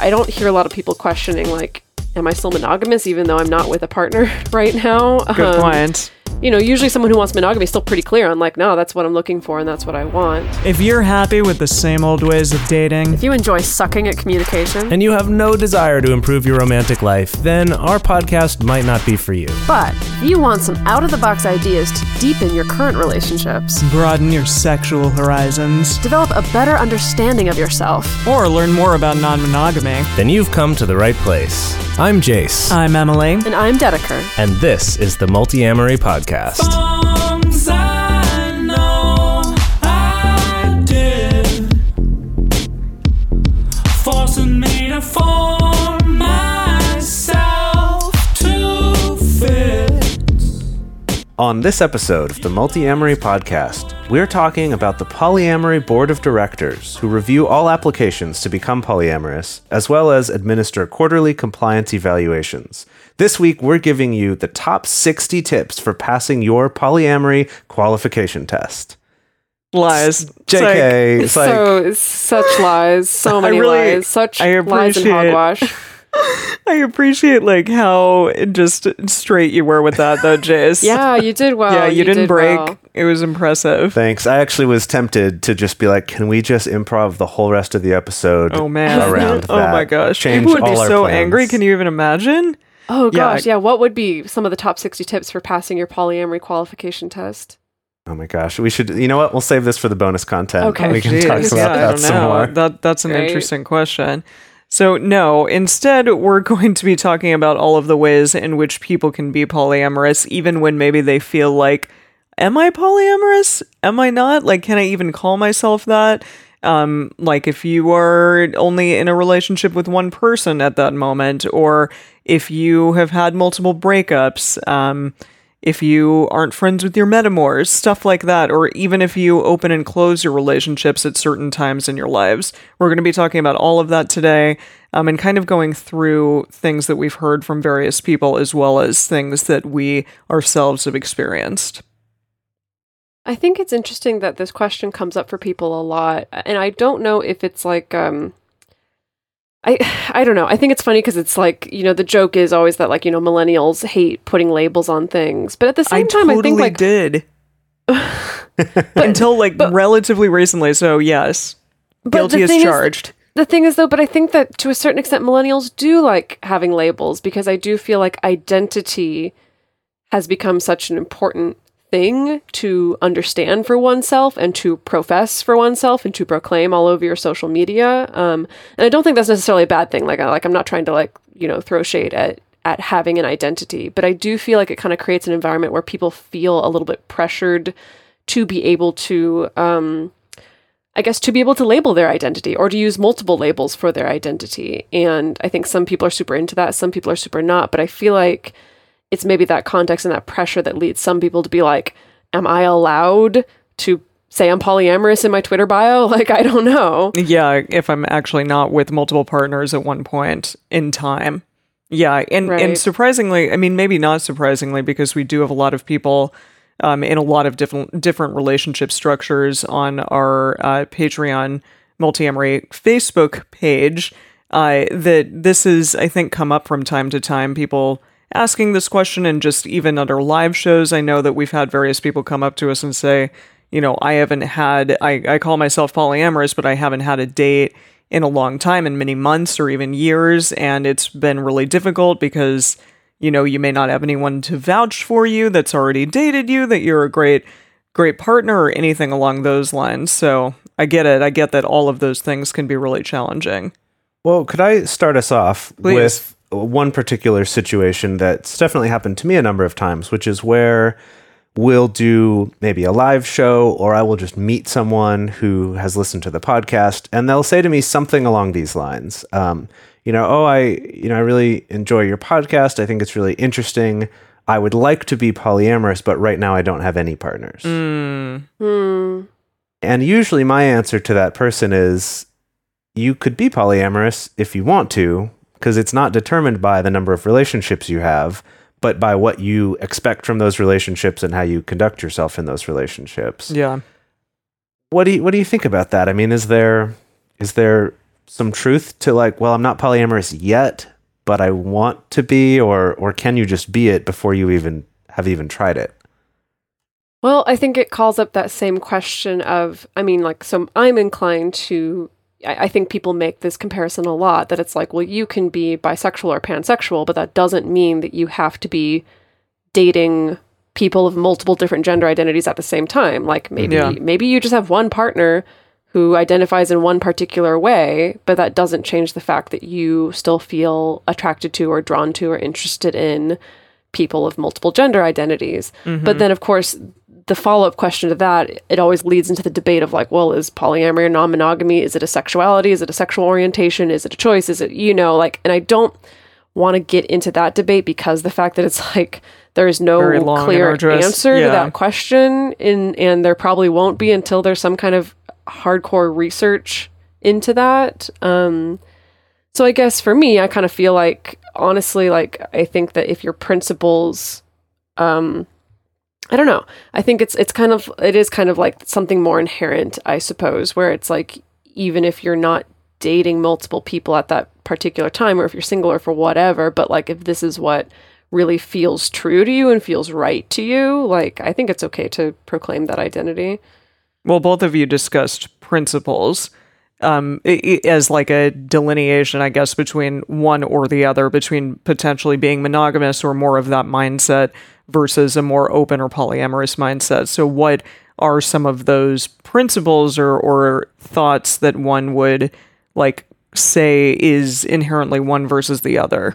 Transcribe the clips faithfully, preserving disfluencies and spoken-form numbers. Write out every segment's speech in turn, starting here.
I don't hear a lot of people questioning, like, am I still monogamous even though I'm not with a partner right now? Good um, point. You know, usually someone who wants monogamy is still pretty clear on, like, no, that's what I'm looking for and that's what I want. If you're happy with the same old ways of dating, If you enjoy sucking at communication, and you have no desire to improve your romantic life, then our podcast might not be for you. but if you want some out-of-the-box ideas to deepen your current relationships, broaden your sexual horizons, develop a better understanding of yourself, or learn more about non-monogamy, Then you've come to the right place. I'm Jace, I'm Emily. and I'm Dedeker. and this is the Multi-Amory Podcast. Songs I know I did, forcing me to form myself to fit. On this episode of the Multi-Amory Podcast, we're talking about the Polyamory Board of Directors, who review all applications to become polyamorous, as well as administer quarterly compliance evaluations. This week, we're giving you the top sixty tips for passing your polyamory qualification test. Lies. J K, it's like, so it's such lies, so many really- lies, such I lies and appreciate- hogwash. I appreciate like how just straight you were with that though, Jace. Yeah, you did well. yeah, you, didn't did break. well. It was impressive. thanks. I actually was tempted to just be like, can we just improv the whole rest of the episode Oh man. around oh that? my gosh. Change People would be all our so plans. angry. Can you even imagine? Oh Yeah. gosh, yeah. What would be some of the top sixty tips for passing your polyamory qualification test? Oh my gosh. We should, you know what? We'll save this for the bonus content. Okay. We can Jeez. talk about yeah, I that don't some know. more. That that's an Right. interesting question. So no, instead we're going to be talking about all of the ways in which people can be polyamorous, even when maybe they feel like, am I polyamorous? Am I not? Like, can I even call myself that? Um, like if you are only in a relationship with one person at that moment, or if you have had multiple breakups, um, if you aren't friends with your metamors, stuff like that, or even if you open and close your relationships at certain times in your lives. We're going to be talking about all of that today, um, and kind of going through things that we've heard from various people, as well as things that we ourselves have experienced. I think it's interesting that this question comes up for people a lot, and I don't know if it's like, um, I I don't know. I think it's funny because it's like, you know, the joke is always that, like, you know, millennials hate putting labels on things, but at the same I time, totally I think like did but, until like but- relatively recently. So yes, but guilty the as thing is- charged. The thing is, though, but I think that to a certain extent, millennials do like having labels because I do feel like identity has become such an important thing to understand for oneself and to profess for oneself and to proclaim all over your social media. Um, and I don't think that's necessarily a bad thing. Like, I, like I'm not trying to like, you know, throw shade at at having an identity, but I do feel like it kind of creates an environment where people feel a little bit pressured to be able to, um, I guess, to be able to label their identity or to use multiple labels for their identity. And I think some people are super into that. Some people are super not. But I feel like it's maybe that context and that pressure that leads some people to be like, am I allowed to say I'm polyamorous in my Twitter bio? Like, I don't know. Yeah, if I'm actually not with multiple partners at one point in time. Yeah, and, Right. and surprisingly, I mean, maybe not surprisingly, because we do have a lot of people um, in a lot of different different relationship structures on our uh, Patreon Multi-Amory Facebook page, uh, that this is, I think, come up from time to time. People asking this question, and just even under live shows, I know that we've had various people come up to us and say, you know, I haven't had, I, I call myself polyamorous, but I haven't had a date in a long time, in many months or even years, and it's been really difficult because, you know, you may not have anyone to vouch for you that's already dated you, that you're a great, great partner or anything along those lines. So I get it. I get that all of those things can be really challenging. Well, could I start us off Please. with one particular situation that's definitely happened to me a number of times, which is where we'll do maybe a live show, or I will just meet someone who has listened to the podcast, and they'll say to me something along these lines. Um, you know, oh, I, you know, I really enjoy your podcast. I think it's really interesting. I would like to be polyamorous, but right now I don't have any partners. Mm. Hmm. And usually my answer to that person is, you could be polyamorous if you want to, because it's not determined by the number of relationships you have, but by what you expect from those relationships and how you conduct yourself in those relationships. Yeah. What do you, what do you think about that? I mean, is there is there some truth to like, well, I'm not polyamorous yet, but I want to be, or or can you just be it before you even have even tried it? Well, I think it calls up that same question of, I mean, like, so I'm inclined to, I, I think people make this comparison a lot, that it's like, well, you can be bisexual or pansexual, but that doesn't mean that you have to be dating people of multiple different gender identities at the same time. Like maybe Yeah. maybe you just have one partner who identifies in one particular way, but that doesn't change the fact that you still feel attracted to or drawn to or interested in people of multiple gender identities. Mm-hmm. But then, of course, the follow-up question to that, it always leads into the debate of like, well, is polyamory or non-monogamy? Is it a sexuality? Is it a sexual orientation? Is it a choice? Is it, you know, like, and I don't want to get into that debate because the fact that it's like, there is no Very long and clear arduous. answer Yeah. to that question, in, and there probably won't be until there's some kind of hardcore research into that. Um, so I guess for me, I kind of feel like, honestly, like, I think that if your principles, um, I don't know, I think it's, it's kind of, it is kind of like something more inherent, I suppose, where it's like, even if you're not dating multiple people at that particular time, or if you're single or for whatever, but like, if this is what really feels true to you and feels right to you, like, I think it's okay to proclaim that identity. Well, both of you discussed principles um, i- i- as like a delineation, I guess, between one or the other, between potentially being monogamous or more of that mindset versus a more open or polyamorous mindset. So what are some of those principles or, or thoughts that one would like say is inherently one versus the other?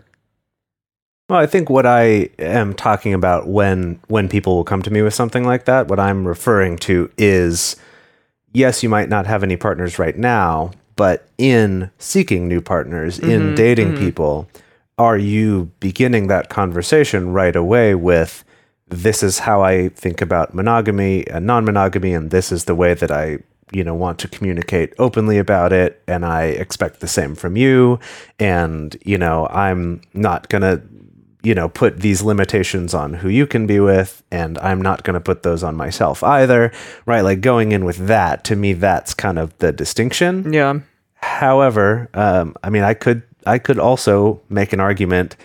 Well, I think what I am talking about when when people will come to me with something like that, what I'm referring to is, yes, you might not have any partners right now, but in seeking new partners, in dating people, are you beginning that conversation right away with, this is how I think about monogamy and non-monogamy, and this is the way that I, you know, want to communicate openly about it, and I expect the same from you, and, you know, I'm not gonna, you know, put these limitations on who you can be with, and I'm not going to put those on myself either, right? Like going in with that, to me, that's kind of the distinction. Yeah. However, um, I mean, I could, I could also make an argument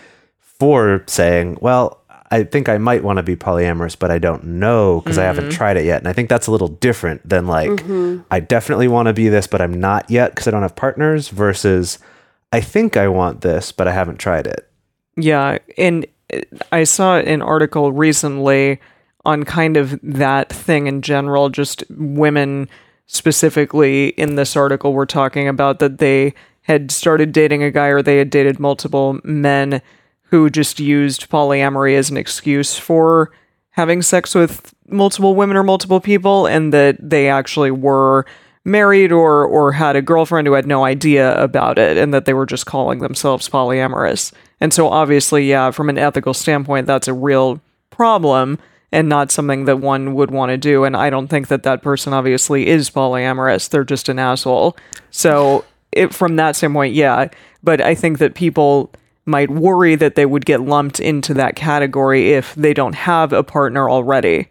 for saying, well, I think I might want to be polyamorous, but I don't know because I haven't tried it yet. And I think that's a little different than like, I definitely want to be this, but I'm not yet because I don't have partners, versus I think I want this, but I haven't tried it. Yeah, and I saw an article recently on kind of that thing in general, just women specifically in this article were talking about that they had started dating a guy, or they had dated multiple men who just used polyamory as an excuse for having sex with multiple women or multiple people, and that they actually were married or or had a girlfriend who had no idea about it, and that they were just calling themselves polyamorous. And so obviously, yeah, from an ethical standpoint, that's a real problem and not something that one would want to do. And I don't think that that person obviously is polyamorous. They're just an asshole. So it, from that standpoint, yeah. But I think that people might worry that they would get lumped into that category if they don't have a partner already.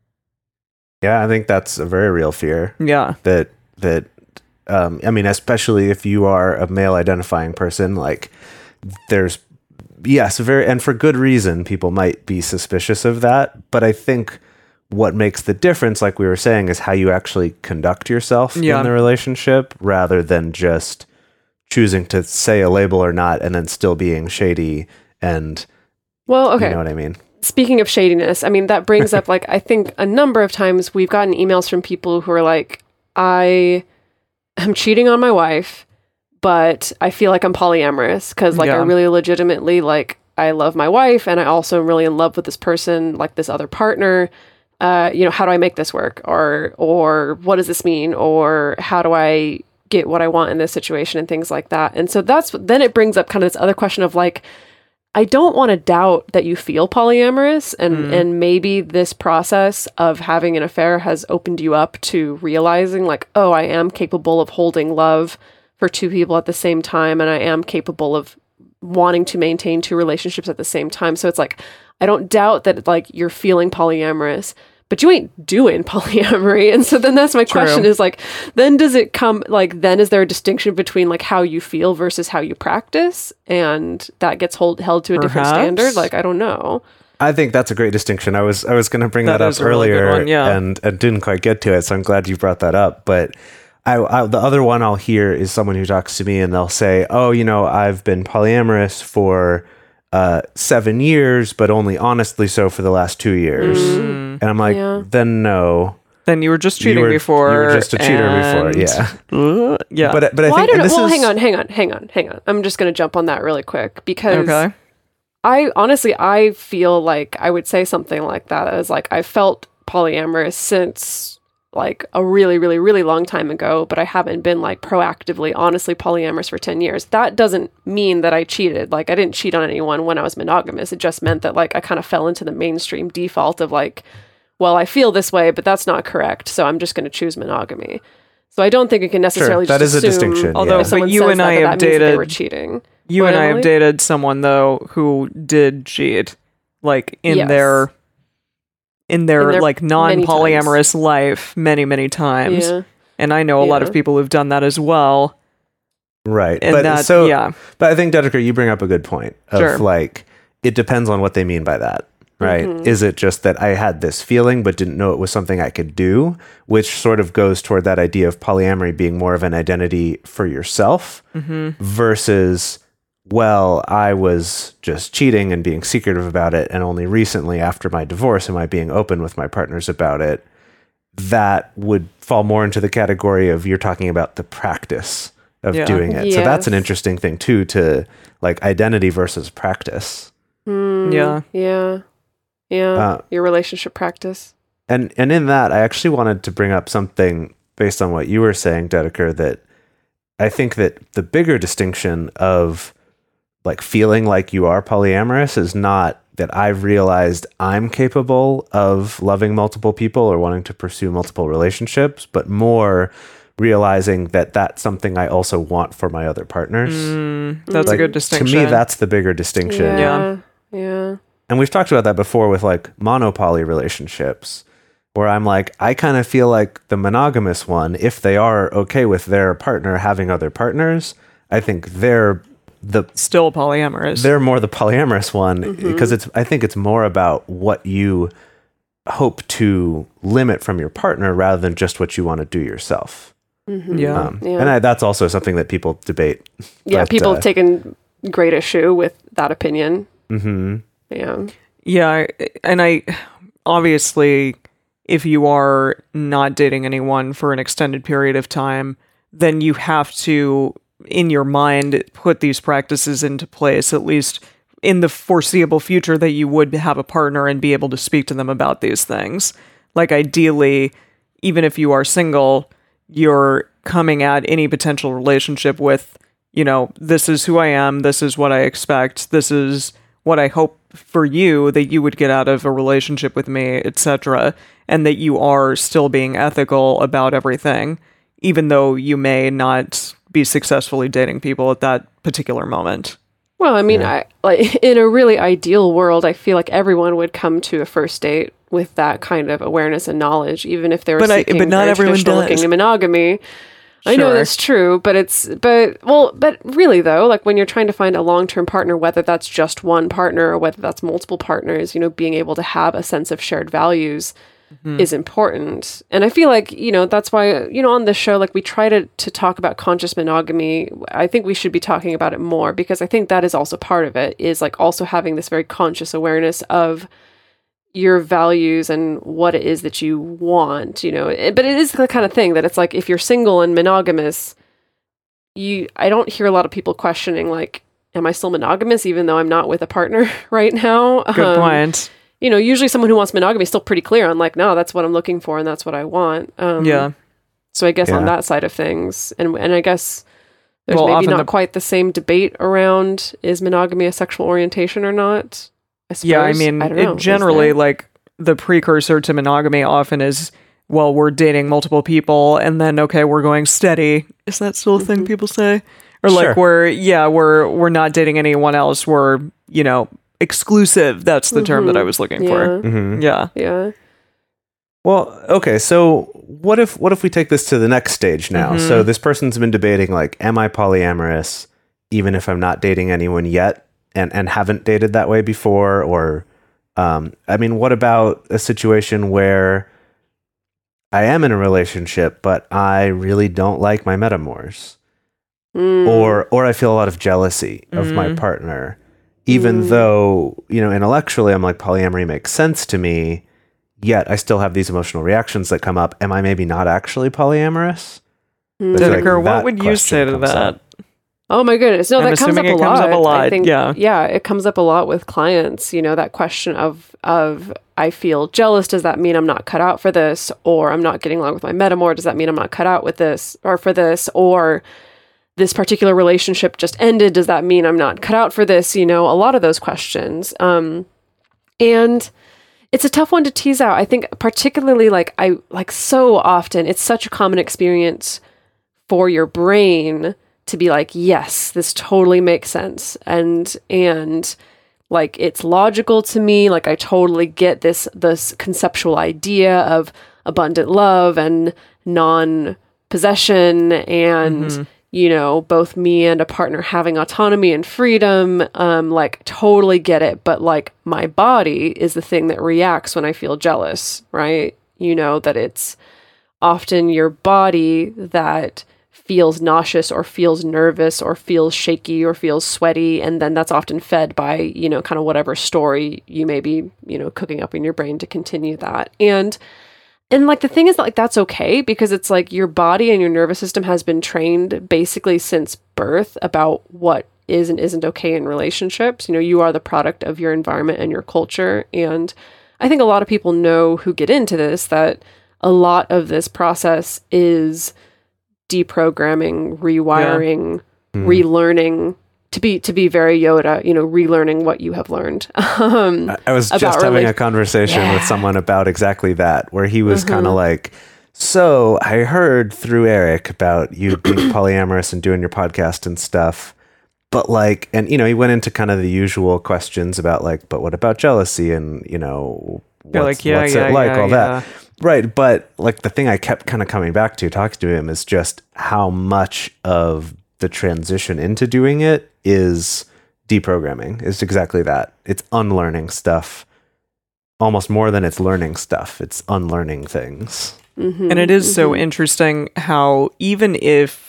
Yeah, I think that's a very real fear. Yeah. That, that, um, I mean, especially if you are a male identifying person, like there's, yes, very, and for good reason, people might be suspicious of that. But I think what makes the difference, like we were saying, is how you actually conduct yourself Yeah. in the relationship, rather than just choosing to say a label or not, and then still being shady. And Well, okay. you know what I mean? Speaking of shadiness, I mean, that brings up, like, I think a number of times we've gotten emails from people who are like, I am cheating on my wife, but I feel like I'm polyamorous because, like, Yeah. I really legitimately, like, I love my wife, and I also am really in love with this person, like this other partner. Uh, you know, how do I make this work? Or, or what does this mean? Or how do I get what I want in this situation, and things like that. And so that's, then it brings up kind of this other question of like, I don't want to doubt that you feel polyamorous, and, Mm. and maybe this process of having an affair has opened you up to realizing like, oh, I am capable of holding love for two people at the same time, and I am capable of wanting to maintain two relationships at the same time. So it's like, I don't doubt that like you're feeling polyamorous, but you ain't doing polyamory. And so then that's my True. question is like, then does it come, like, then is there a distinction between like how you feel versus how you practice? And that gets hold, held to a different Perhaps. standard? Like, I don't know. I think that's a great distinction. I was I was going to bring that, That up is a really good earlier one, yeah. and, and didn't quite get to it, so I'm glad you brought that up. But I, I, the other one I'll hear is someone who talks to me and they'll say, oh, you know, I've been polyamorous for uh, seven years, but only honestly so for the last two years. And I'm like, Yeah. then no. Then you were just You cheating were- before. you were just a cheater before, and- yeah. Uh, yeah. But, but I Well, I think don't and know. this Well, is, hang on, hang on, hang on, hang on. I'm just going to jump on that really quick because okay. I honestly, I feel like I would say something like that as like, I felt polyamorous since like a really, really, really long time ago, but I haven't been like proactively, honestly polyamorous for ten years. That doesn't mean that I cheated. Like I didn't cheat on anyone when I was monogamous. It just meant that like I kind of fell into the mainstream default of like, well, I feel this way, but that's not correct. So I'm just going to choose monogamy. So I don't think it can necessarily that just is a assume, distinction, although yeah. if someone But you says and that, I that, have that means that they dated- were cheating. You What, and I have Emily? dated someone though who did cheat, like in Yes. their in their, In their like non-polyamorous life many many times. Yeah. And I know a lot Yeah. of people who've done that as well. right. And But that, so, yeah, But I think, Dedeker, you bring up a good point of Sure. like, it depends on what they mean by that, right? Mm-hmm. Is it just that I had this feeling but didn't know it was something I could do, which sort of goes toward that idea of polyamory being more of an identity for yourself versus, well, I was just cheating and being secretive about it, and only recently after my divorce am I being open with my partners about it. That would fall more into the category of you're talking about the practice of Yeah. doing it. So that's an Yes. interesting thing too, to like identity versus practice. yeah. Yeah. Yeah. Uh, Your relationship practice. And and in that, I actually wanted to bring up something based on what you were saying, Dedeker, that I think that the bigger distinction of like feeling like you are polyamorous is not that I've realized I'm capable of loving multiple people or wanting to pursue multiple relationships, but more realizing that that's something I also want for my other partners. Mm, that's a Like, good distinction. To me, that's the bigger distinction. Yeah. Yeah. And we've talked about that before with like monopoly relationships, where I'm like, I kind of feel like the monogamous one, if they are okay with their partner having other partners, I think they're the Still polyamorous. they're more the polyamorous one because it's I think it's more about what you hope to limit from your partner rather than just what you want to do yourself. yeah. Um, Yeah. And I, that's also something that people debate. Yeah. But, People uh, have taken great issue with that opinion. mhm. Yeah. Yeah, I- and I obviously, if you are not dating anyone for an extended period of time, then you have to, in your mind, put these practices into place, at least in the foreseeable future, that you would have a partner and be able to speak to them about these things. Like, ideally, even if you are single, you're coming at any potential relationship with, you know, this is who I am, this is what I expect, this is what I hope for you that you would get out of a relationship with me, et cetera, and that you are still being ethical about everything, even though you may not be successfully dating people at that particular moment. Well, I mean, I like in a really ideal world, I feel like everyone would come to a first date with that kind of awareness and knowledge, even if they were But I- seeking but not very everyone traditional does. looking monogamy. I know Sure. that's true, but it's but well, but really though, like when you're trying to find a long-term partner, whether that's just one partner or whether that's multiple partners, you know, being able to have a sense of shared values is important. And I feel like, you know, that's why, you know, on this show, like we try to to talk about conscious monogamy. I think we should be talking about it more because I think that is also part of it, is like also having this very conscious awareness of your values and what it is that you want, you know. It- but it is the kind of thing that it's like if you're single and monogamous, you I don't hear a lot of people questioning like, am I still monogamous even though I'm not with a partner right now? Good Um, point. You know, usually someone who wants monogamy is still pretty clear on like, no, that's what I'm looking for and that's what I want. Um, Yeah. So I guess on Yeah. that side of things, and and I guess there's Well, maybe often not the- quite the same debate around is monogamy a sexual orientation or not. I suppose. Yeah, I mean, I don't know. it Is generally, there? like, the precursor to monogamy often is, well, we're dating multiple people, and then, okay, we're going steady. Is that still a Mm-hmm. thing people say? Or, like, Sure. we're, yeah, we're we're not dating anyone else. We're, you know, exclusive. That's the term that I was looking Mm-hmm. Yeah. for. Mhm. Yeah. Yeah. Well, okay, so what if what if we take this to the next stage now? Mm-hmm. So this person's been debating like, am I polyamorous even if I'm not dating anyone yet and, and haven't dated that way before? Or um, I mean, what about a situation where I am in a relationship, but I really don't like my metamors? Mm. Or or I feel a lot of jealousy of my Mm. partner, even Mm. though, you know, intellectually I'm like, polyamory makes sense to me. Yet I still have these emotional reactions that come up. Am I maybe not actually polyamorous? Mm. I feel like Dedeker, what that would you question say to comes that? up. Oh my goodness. No, I'm that comes up, assuming a it comes lot. up a lot, I think, yeah. yeah, it comes up a lot with clients, you know, that question of, of, I feel jealous. Does that mean I'm not cut out for this? Or I'm not getting along with my metamor. Does that mean I'm not cut out with this or for this? Or this particular relationship just ended. Does that mean I'm not cut out for this? You know, a lot of those questions. Um, and it's a tough one to tease out. I think particularly like I like so often it's such a common experience for your brain to be like, yes, this totally makes sense. And, and like, it's logical to me. Like I totally get this, this conceptual idea of abundant love and non-possession and, Mhm. you know, both me and a partner having autonomy and freedom, um, like totally get it. But like my body is the thing that reacts when I feel jealous, right? You know, that it's often your body that feels nauseous or feels nervous or feels shaky or feels sweaty. And then that's often fed by, you know, kind of whatever story you may be, you know, cooking up in your brain to continue that. And And like the thing is that like that's okay because it's like your body and your nervous system has been trained basically since birth about what is and isn't okay in relationships. You know, you are the product of your environment and your culture. And I think a lot of people know who get into this that a lot of this process is deprogramming, rewiring, Mm. relearning to be to be very Yoda, you know, relearning what you have learned. um, I- I was about just having rela- a conversation with Yeah. someone about exactly that, where he was kind of Mhm. like, so I heard through Eric about you being polyamorous and doing your podcast and stuff. But like, and you know, he went into kind of the usual questions about like, but what about jealousy and, you know, You're what's, like, yeah, what's yeah, it like, yeah, all yeah. that. Right. But like the thing I kept kind of coming back to talking to him is just how much of the transition into doing it is deprogramming. It's exactly that. It's unlearning stuff almost more than it's learning stuff. It's unlearning things. mhm, And it is so mhm. interesting how even if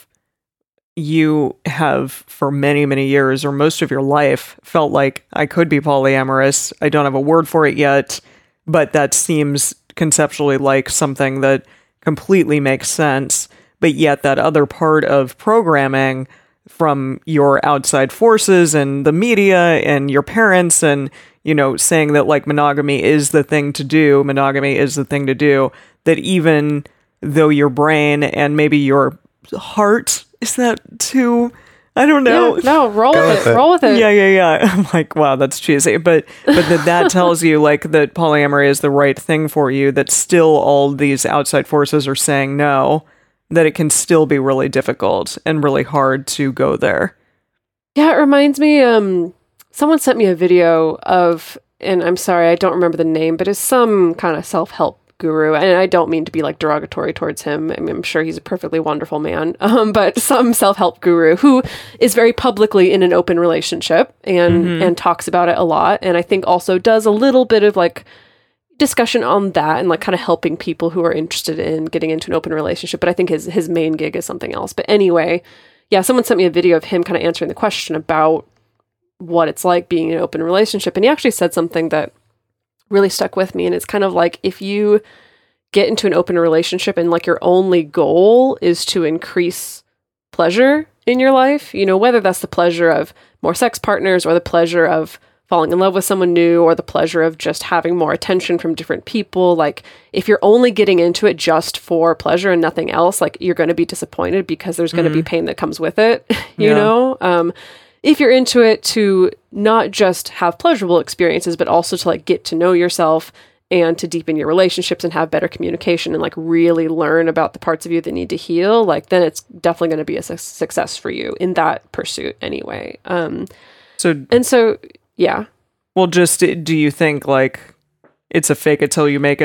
you have for many, many years or most of your life felt like I could be polyamorous, I don't have a word for it yet, but that seems conceptually like something that completely makes sense. But yet that other part of programming from your outside forces and the media and your parents and, you know, saying that like monogamy is the thing to do, monogamy is the thing to do, that even though your brain and maybe your heart, is that too, I don't know. Yeah, no, roll Go with with it. it. Roll with it. Yeah, yeah, yeah. I'm like, wow, that's cheesy. But but that that tells you like that polyamory is the right thing for you, that still all these outside forces are saying no, that it can still be really difficult and really hard to go there. Yeah, it reminds me, um, someone sent me a video of, and I'm sorry, I don't remember the name, but it's some kind of self-help guru. And I don't mean to be like derogatory towards him. I mean, I'm sure he's a perfectly wonderful man. Um, but some self-help guru who is very publicly in an open relationship and, Mhm. and talks about it a lot. And I think also does a little bit of like discussion on that and like kind of helping people who are interested in getting into an open relationship. But I think his, his main gig is something else. But anyway, yeah, someone sent me a video of him kind of answering the question about what it's like being in an open relationship. And he actually said something that really stuck with me. And it's kind of like if you get into an open relationship and like your only goal is to increase pleasure in your life, you know, whether that's the pleasure of more sex partners or the pleasure of falling in love with someone new or the pleasure of just having more attention from different people. Like if you're only getting into it just for pleasure and nothing else, like you're going to be disappointed because there's going to be pain that comes with it, you Yeah. know? Um, if you're into it to not just have pleasurable experiences, but also to like get to know yourself and to deepen your relationships and have better communication and like really learn about the parts of you that need to heal, like then it's definitely going to be a su- success for you in that pursuit anyway. Um, So, and so, yeah. well, just do you think like it's a fake it till you make it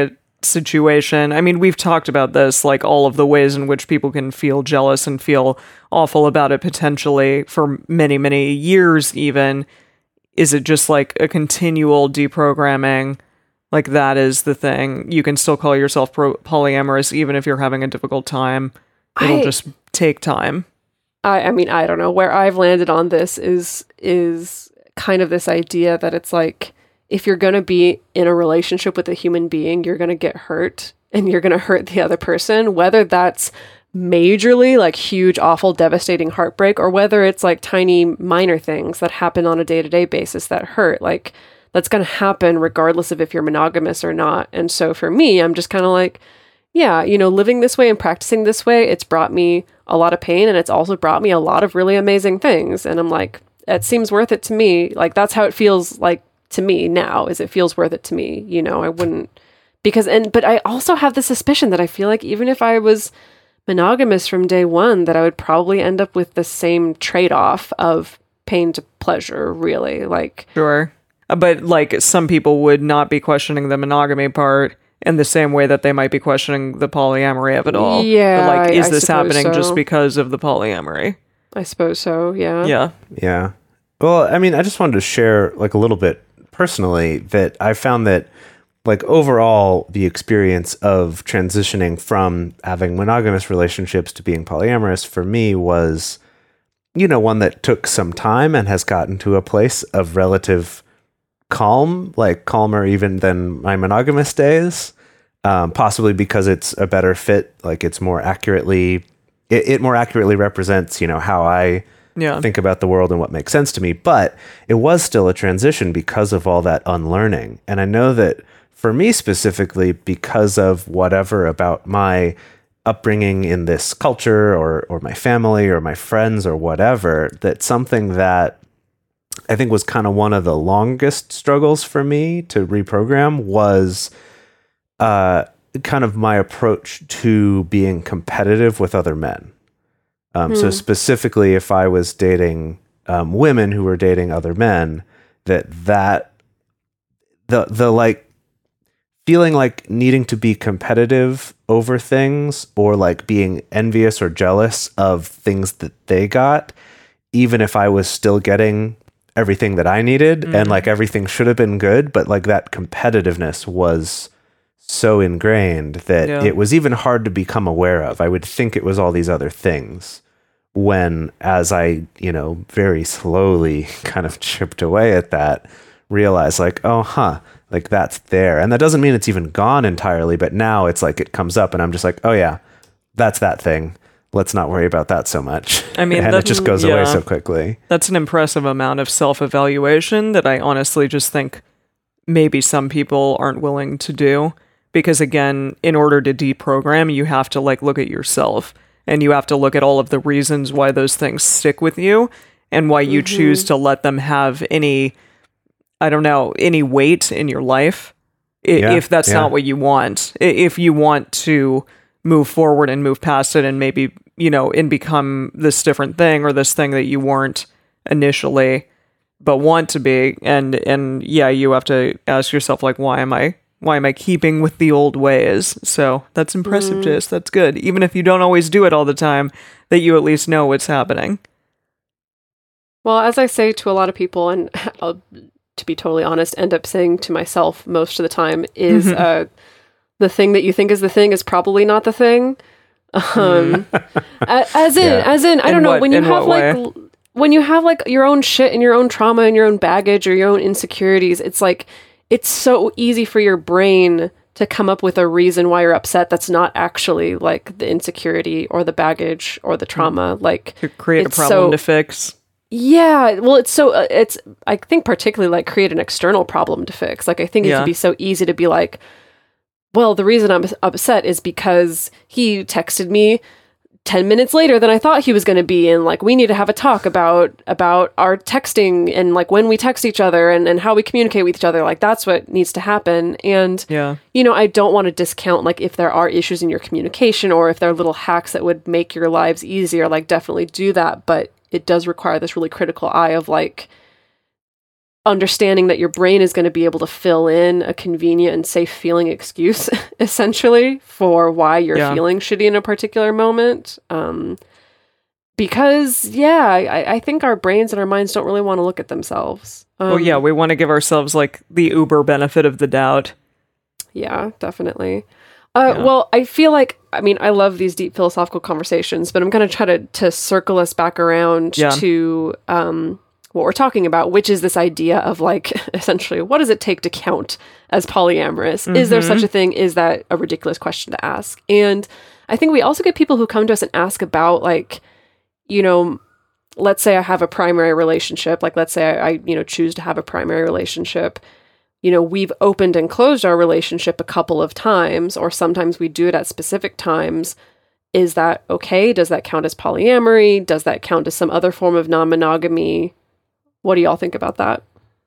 situation. I mean, we've talked about this, like all of the ways in which people can feel jealous and feel awful about it potentially for many, many years even. Is it just like a continual deprogramming? Like that is the thing. You can still call yourself pro- polyamorous even if you're having a difficult time. It'll I- just take time. I, I mean, I don't know. Where I've landed on this is is kind of this idea that it's like, if you're going to be in a relationship with a human being, you're going to get hurt and you're going to hurt the other person, whether that's majorly like huge, awful, devastating heartbreak, or whether it's like tiny, minor things that happen on a day-to-day basis that hurt. Like, that's going to happen regardless of if you're monogamous or not. And so for me, I'm just kind of like, yeah, you know, living this way and practicing this way, it's brought me a lot of pain, and it's also brought me a lot of really amazing things. And I'm like, it seems worth it to me. Like, that's how it feels like to me now, is it feels worth it to me. You know, I wouldn't, because, and, but I also have the suspicion that I feel like even if I was monogamous from day one, that I would probably end up with the same trade-off of pain to pleasure, really. Like, Sure. But like some people would not be questioning the monogamy part in the same way that they might be questioning the polyamory of it all. Yeah, But, like, I- is I this suppose happening just so. because of the polyamory? I suppose so, yeah. Yeah. Yeah. Well, I mean, I just wanted to share like a little bit personally that I found that like overall the experience of transitioning from having monogamous relationships to being polyamorous for me was, you know, one that took some time and has gotten to a place of relative calm, like calmer even than my monogamous days, um, possibly because it's a better fit. Like it's more accurately, it, it more accurately represents, you know, how I Yeah. think about the world and what makes sense to me. But it was still a transition because of all that unlearning. And I know that for me specifically, because of whatever about my upbringing in this culture or or my family or my friends or whatever, that something that I think was kind of one of the longest struggles for me to reprogram was uh, kind of my approach to being competitive with other men. Um, So Hmm. specifically, if I was dating um, women who were dating other men, that that the the like feeling like needing to be competitive over things or like being envious or jealous of things that they got, even if I was still getting everything that I needed and like everything should have been good, but like that competitiveness was so ingrained that Yeah. it was even hard to become aware of. I would think it was all these other things when, as I, you know, very slowly kind of chipped away at that, realized like, oh, huh, like that's there. And that doesn't mean it's even gone entirely, but now it's like it comes up and I'm just like, oh yeah, that's that thing. Let's not worry about that so much. I mean, and it that's- just goes away yeah. so quickly. That's an impressive amount of self-evaluation that I honestly just think maybe some people aren't willing to do. Because again, in order to deprogram, you have to like look at yourself and you have to look at all of the reasons why those things stick with you and why you Mm-hmm. choose to let them have any, I don't know, any weight in your life. I- Yeah, if that's yeah. not what you want. I- If you want to move forward and move past it and maybe, you know, and become this different thing or this thing that you weren't initially, but want to be. And, and yeah, you have to ask yourself, like, why am I, why am I keeping with the old ways? So that's impressive, Mm. Jace. That's good. Even if you don't always do it all the time, that you at least know what's happening. Well, as I say to a lot of people, and I'll, to be totally honest, end up saying to myself most of the time, is Mhm. uh, the thing that you think is the thing is probably not the thing. Um, a- as in, Yeah. as in, I In don't know, what- when you in have what like, way? l- when you have like your own shit and your own trauma and your own baggage or your own insecurities, it's like, it's so easy for your brain to come up with a reason why you're upset that's not actually like the insecurity or the baggage or the trauma. Like, To create It's a problem so- to fix. yeah, well, it's so, uh, it's, I think particularly like create an external problem to fix. Like, I think it Yeah. can be so easy to be like, well, the reason I'm upset is because he texted me ten minutes later than I thought he was going to be. And like, we need to have a talk about, about our texting and like when we text each other and, and how we communicate with each other. Like, that's what needs to happen. And, Yeah. you know, I don't want to discount like if there are issues in your communication or if there are little hacks that would make your lives easier, like definitely do that. But it does require this really critical eye of like, understanding that your brain is going to be able to fill in a convenient and safe feeling excuse, essentially, for why you're Yeah. feeling shitty in a particular moment. Um, because, yeah, I, I think our brains and our minds don't really want to look at themselves. Um, Well, yeah, we want to give ourselves like the uber benefit of the doubt. Yeah, definitely. Uh, Yeah. Well, I feel like, I mean, I love these deep philosophical conversations, but I'm going to try to to circle us back around Yeah. to um, what we're talking about, which is this idea of like, essentially, what does it take to count as polyamorous? Is there such a thing? Is that a ridiculous question to ask? And I think we also get people who come to us and ask about like, you know, let's say I have a primary relationship, like let's say I, I you know, choose to have a primary relationship. You know, we've opened and closed our relationship a couple of times, or sometimes we do it at specific times. Is that okay? Does that count as polyamory? Does that count as some other form of non-monogamy? What do y'all think about that?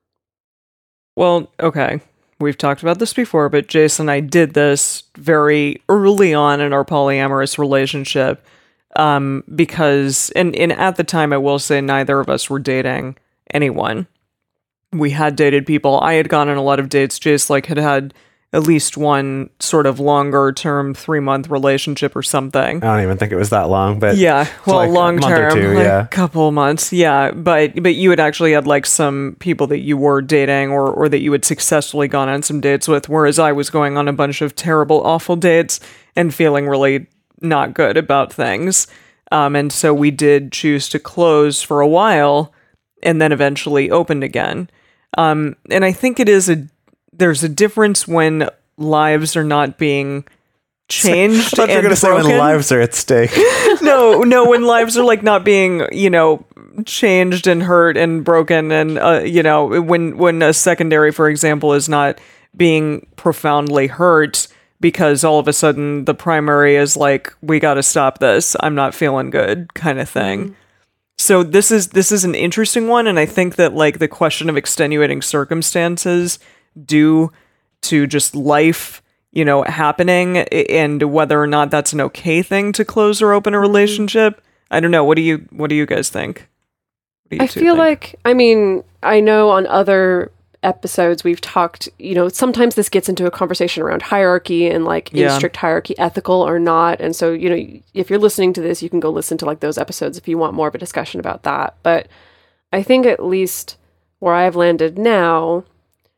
Well, okay. We've talked about this before, but Jason and I did this very early on in our polyamorous relationship. Um, because, and, and at the time, I will say neither of us were dating anyone. We had dated people. I had gone on a lot of dates. Jace, like, had had at least one sort of longer term, three month relationship or something. I don't even think it was that long, but Yeah, well, like a long month or term, two, like yeah. a couple months, yeah. But but you had actually had like some people that you were dating, or or that you had successfully gone on some dates with, whereas I was going on a bunch of terrible, awful dates and feeling really not good about things. Um, and so we did choose to close for a while, and then eventually opened again. Um, and I think it is a there's a difference when lives are not being changed. I thought you were and going to say when broken. lives are at stake. no, no, when lives are like not being, you know, changed and hurt and broken, and uh, you know, when when a secondary, for example, is not being profoundly hurt because all of a sudden the primary is like, we got to stop this. I'm not feeling good, kind of thing. Mm. So this is this is an interesting one, and I think that like the question of extenuating circumstances due to just life, you know, happening, and whether or not that's an okay thing to close or open a relationship. I don't know. What do you What do you guys think? What do you I two feel think? like, I mean, I know on other episodes we've talked, you know, sometimes this gets into a conversation around hierarchy and like, Yeah. is strict hierarchy ethical or not? And so, you know, if you're listening to this, you can go listen to like those episodes if you want more of a discussion about that. But I think at least where I've landed now,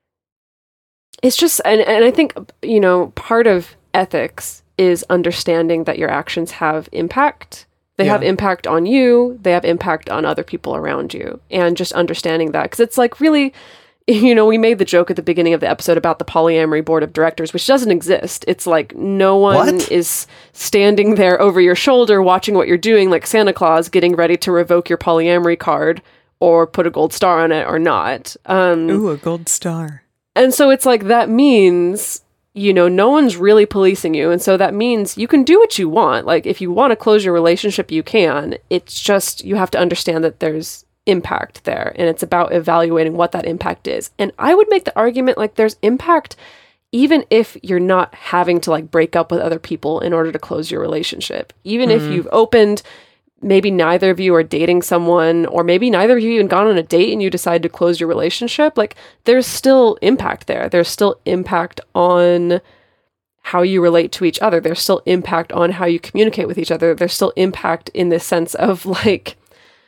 it's just, and, and I think, you know, part of ethics is understanding that your actions have impact. They have Yeah. impact on you, they have impact on other people around you. And just understanding that, because it's like really, you know, we made the joke at the beginning of the episode about the polyamory board of directors, which doesn't exist. It's like no one What? is standing there over your shoulder watching what you're doing, like Santa Claus getting ready to revoke your polyamory card or put a gold star on it or not. Um, Ooh, a gold star. and so it's like that means, you know, no one's really policing you. And so that means you can do what you want. Like if you want to close your relationship, you can. It's just you have to understand that there's impact there, and it's about evaluating what that impact is. And I would make the argument like there's impact even if you're not having to like break up with other people in order to close your relationship. Even if you've opened, maybe neither of you are dating someone, or maybe neither of you even gone on a date and you decide to close your relationship, like there's still impact there. There's still impact on how you relate to each other. There's still impact on how you communicate with each other. There's still impact in the sense of like,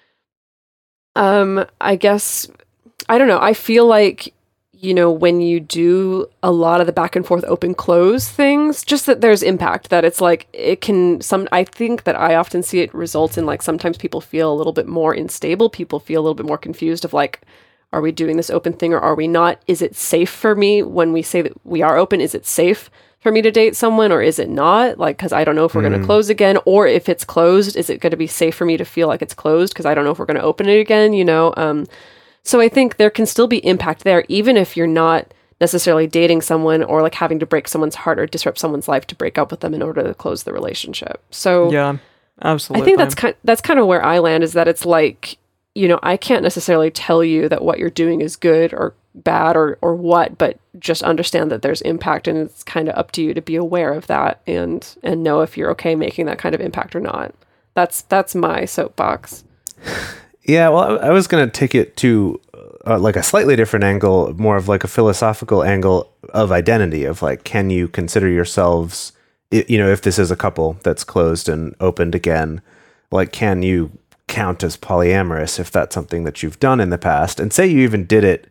um, I guess, I don't know. I feel like, you know, when you do a lot of the back and forth open close things, just that there's impact, that it's like, it can some, I think that I often see it results in like, sometimes people feel a little bit more unstable. People feel a little bit more confused of like, are we doing this open thing or are we not? Is it safe for me when we say that we are open? Is it safe for me to date someone or is it not? Like, cause I don't know if we're going to close again, or if it's closed, is it going to be safe for me to feel like it's closed? Cause I don't know if we're going to open it again, you know? Um, So I think there can still be impact there, even if you're not necessarily dating someone or like having to break someone's heart or disrupt someone's life to break up with them in order to close the relationship. So Yeah, absolutely. I think that's kind that's kind of where I land, is that it's like, you know, I can't necessarily tell you that what you're doing is good or bad or or what, but just understand that there's impact, and it's kind of up to you to be aware of that and and know if you're okay making that kind of impact or not. That's that's my soapbox. Yeah, well, I I was going to take it to uh, like a slightly different angle, more of like a philosophical angle of identity, of like, can you consider yourselves, i- you know, if this is a couple that's closed and opened again, like, can you count as polyamorous if that's something that you've done in the past? And say you even did it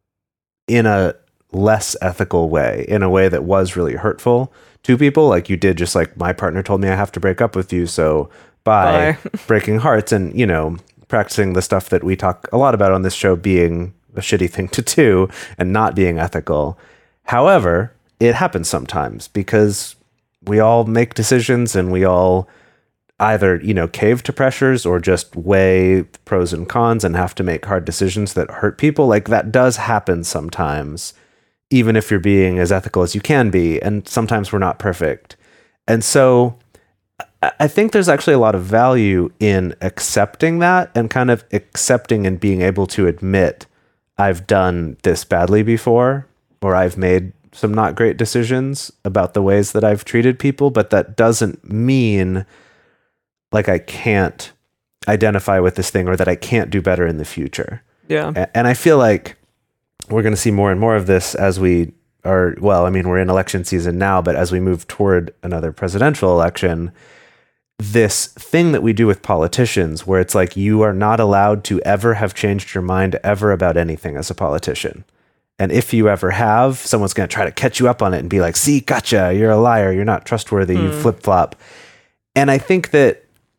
in a less ethical way, in a way that was really hurtful to people, like you did, just like, my partner told me I have to break up with you, so bye, Bye. breaking hearts, and, you know, practicing the stuff that we talk a lot about on this show being a shitty thing to do and not being ethical. However, it happens sometimes because we all make decisions and we all either, you know, cave to pressures or just weigh the pros and cons and have to make hard decisions that hurt people. Like, that does happen sometimes, even if you're being as ethical as you can be. And sometimes we're not perfect. And so I- I think there's actually a lot of value in accepting that and kind of accepting and being able to admit, I've done this badly before, or I've made some not great decisions about the ways that I've treated people, but that doesn't mean like I can't identify with this thing or that I can't do better in the future. Yeah. A- And I feel like we're going to see more and more of this as we are, well, I mean, we're in election season now, but as we move toward another presidential election, this thing that we do with politicians where it's like, you are not allowed to ever have changed your mind ever about anything as a politician. And if you ever have, someone's going to try to catch you up on it and be like, see, gotcha, you're a liar, you're not trustworthy, you flip-flop. And I think that,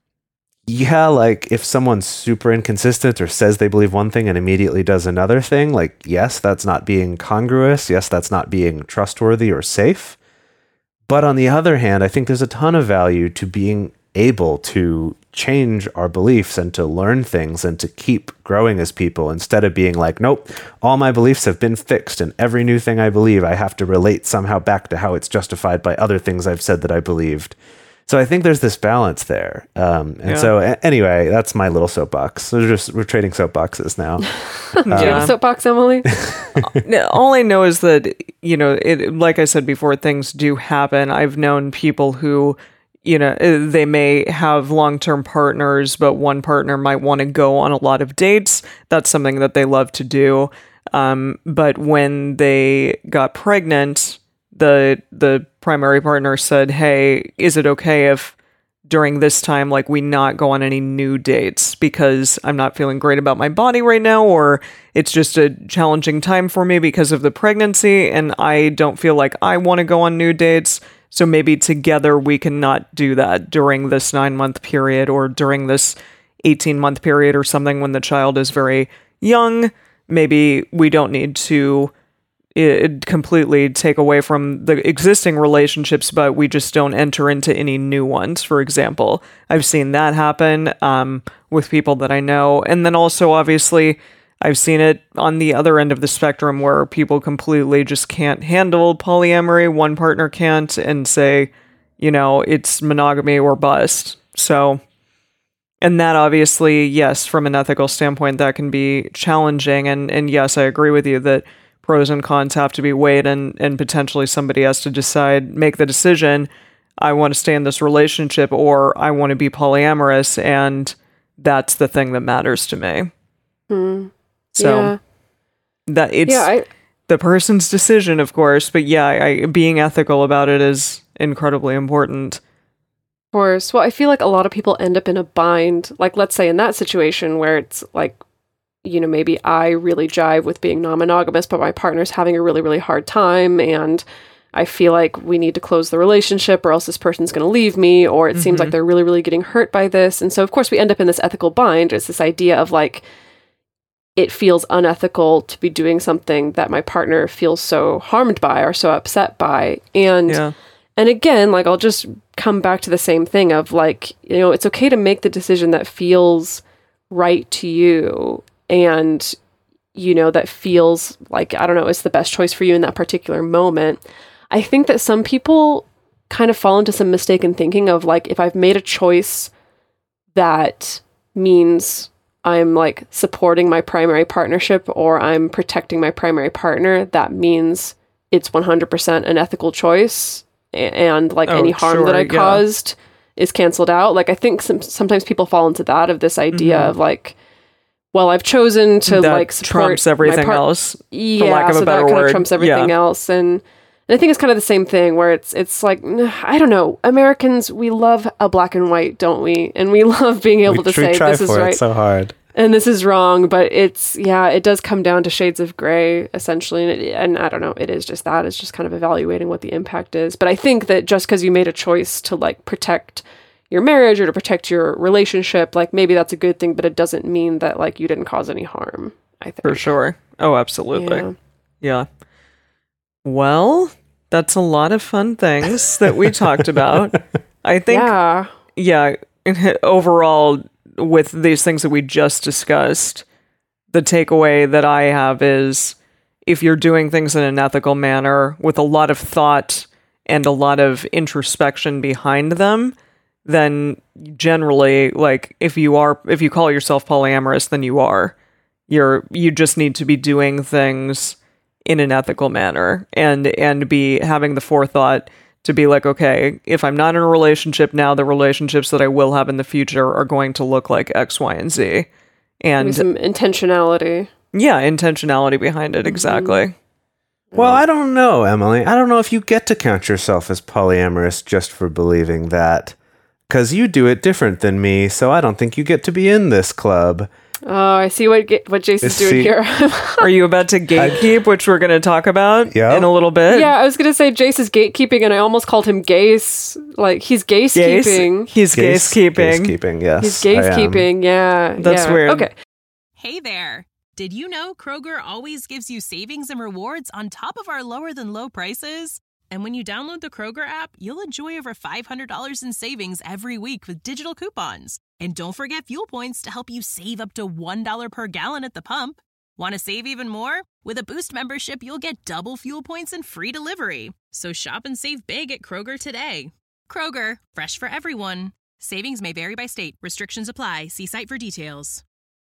yeah, like, if someone's super inconsistent or says they believe one thing and immediately does another thing, like, yes, that's not being congruous. Yes, that's not being trustworthy or safe. But on the other hand, I think there's a ton of value to being able to change our beliefs and to learn things and to keep growing as people, instead of being like, nope, all my beliefs have been fixed and every new thing I believe, I have to relate somehow back to how it's justified by other things I've said that I believed. So I think there's this balance there. Um, and Yeah. so a- anyway, that's my little soapbox. So we're just, we're trading soapboxes now. Do you have a soapbox, Emily? No, all I know is that, you know, it, like I said before, things do happen. I've known people who, you know, uh, they may have long-term partners, but one partner might want to go on a lot of dates. That's something that they love to do. Um, but when they got pregnant, the the primary partner said, hey, is it okay if during this time, like, we not go on any new dates because I'm not feeling great about my body right now, or it's just a challenging time for me because of the pregnancy and I don't feel like I want to go on new dates. So maybe together we can not do that during this nine month period or during this eighteen month period or something when the child is very young. Maybe we don't need to it completely take away from the existing relationships, but we just don't enter into any new ones, for example. I've seen that happen um, with people that I know. And then also, obviously, I've seen it on the other end of the spectrum where people completely just can't handle polyamory. One partner can't and say, you know, it's monogamy or bust. So, and that obviously, yes, from an ethical standpoint, that can be challenging. And, and yes, I agree with you that pros and cons have to be weighed, and, and potentially somebody has to decide, make the decision, I want to stay in this relationship or I want to be polyamorous, and that's the thing that matters to me. Hmm. So yeah. that it's Yeah, I, the person's decision, of course, but yeah, I, being ethical about it is incredibly important. Of course. Well, I feel like a lot of people end up in a bind. Like, let's say in that situation where it's like, you know, maybe I really jive with being non-monogamous, but my partner's having a really, really hard time, and I feel like we need to close the relationship or else this person's going to leave me, or it seems like they're really, really getting hurt by this. And so, of course, we end up in this ethical bind. It's this idea of like, it feels unethical to be doing something that my partner feels so harmed by or so upset by. And Yeah. And again, like, I'll just come back to the same thing of like, you know, it's okay to make the decision that feels right to you and, you know, that feels like, I don't know, it's the best choice for you in that particular moment. I think that some people kind of fall into some mistaken thinking of like, if I've made a choice that means I'm like supporting my primary partnership or I'm protecting my primary partner, that means it's one hundred percent an ethical choice. And like Oh, any harm sure, that I yeah. caused is canceled out. Like, I think some, sometimes people fall into that of this idea Mhm. of like, well, I've chosen to that like support trumps everything my par- else. Yeah, for lack of a so better that kind word. of trumps everything Yeah. else, and, and I think it's kind of the same thing where it's it's like I don't know, Americans, we love a black and white, don't we? And we love being able we, to we say try this is for right it so hard. and this is wrong, but it's yeah, it does come down to shades of gray essentially, and, it, and I don't know, it is just that it's just kind of evaluating what the impact is. But I think that just because you made a choice to like protect your marriage or to protect your relationship, like maybe that's a good thing, but it doesn't mean that like you didn't cause any harm. I think For sure. Oh, absolutely. Yeah. Yeah. Well, that's a lot of fun things that we talked about. I think, Yeah. yeah, overall, with these things that we just discussed, the takeaway that I have is if you're doing things in an ethical manner with a lot of thought and a lot of introspection behind them, then generally, like, if you are, if you call yourself polyamorous, then you are. You're, you just need to be doing things in an ethical manner and and be having the forethought to be like, okay, if I'm not in a relationship now, the relationships that I will have in the future are going to look like X, Y, and Z. Maybe And some intentionality. yeah, intentionality behind it, exactly. Well, I don't know, Emily. I don't know if you get to count yourself as polyamorous just for believing that. Because you do it different than me, so I don't think you get to be in this club. Oh, I see what what Jason's doing See- here. Are you about to gatekeep, which we're going to talk about Yeah. in a little bit? Yeah, I was gonna say Jace is gatekeeping, and I almost called him gaze. Like he's Gaze? gatekeeping. He's gatekeeping. Gatekeeping, yes. He's I am. gatekeeping. Yeah, That's yeah. weird. Okay, Hey there! Did you know Kroger always gives you savings and rewards on top of our lower than low prices? And when you download the Kroger app, you'll enjoy over five hundred dollars in savings every week with digital coupons. And don't forget fuel points to help you save up to one dollar per gallon at the pump. Want to save even more? With a Boost membership, you'll get double fuel points and free delivery. So shop and save big at Kroger today. Kroger, fresh for everyone. Savings may vary by state. Restrictions apply. See site for details.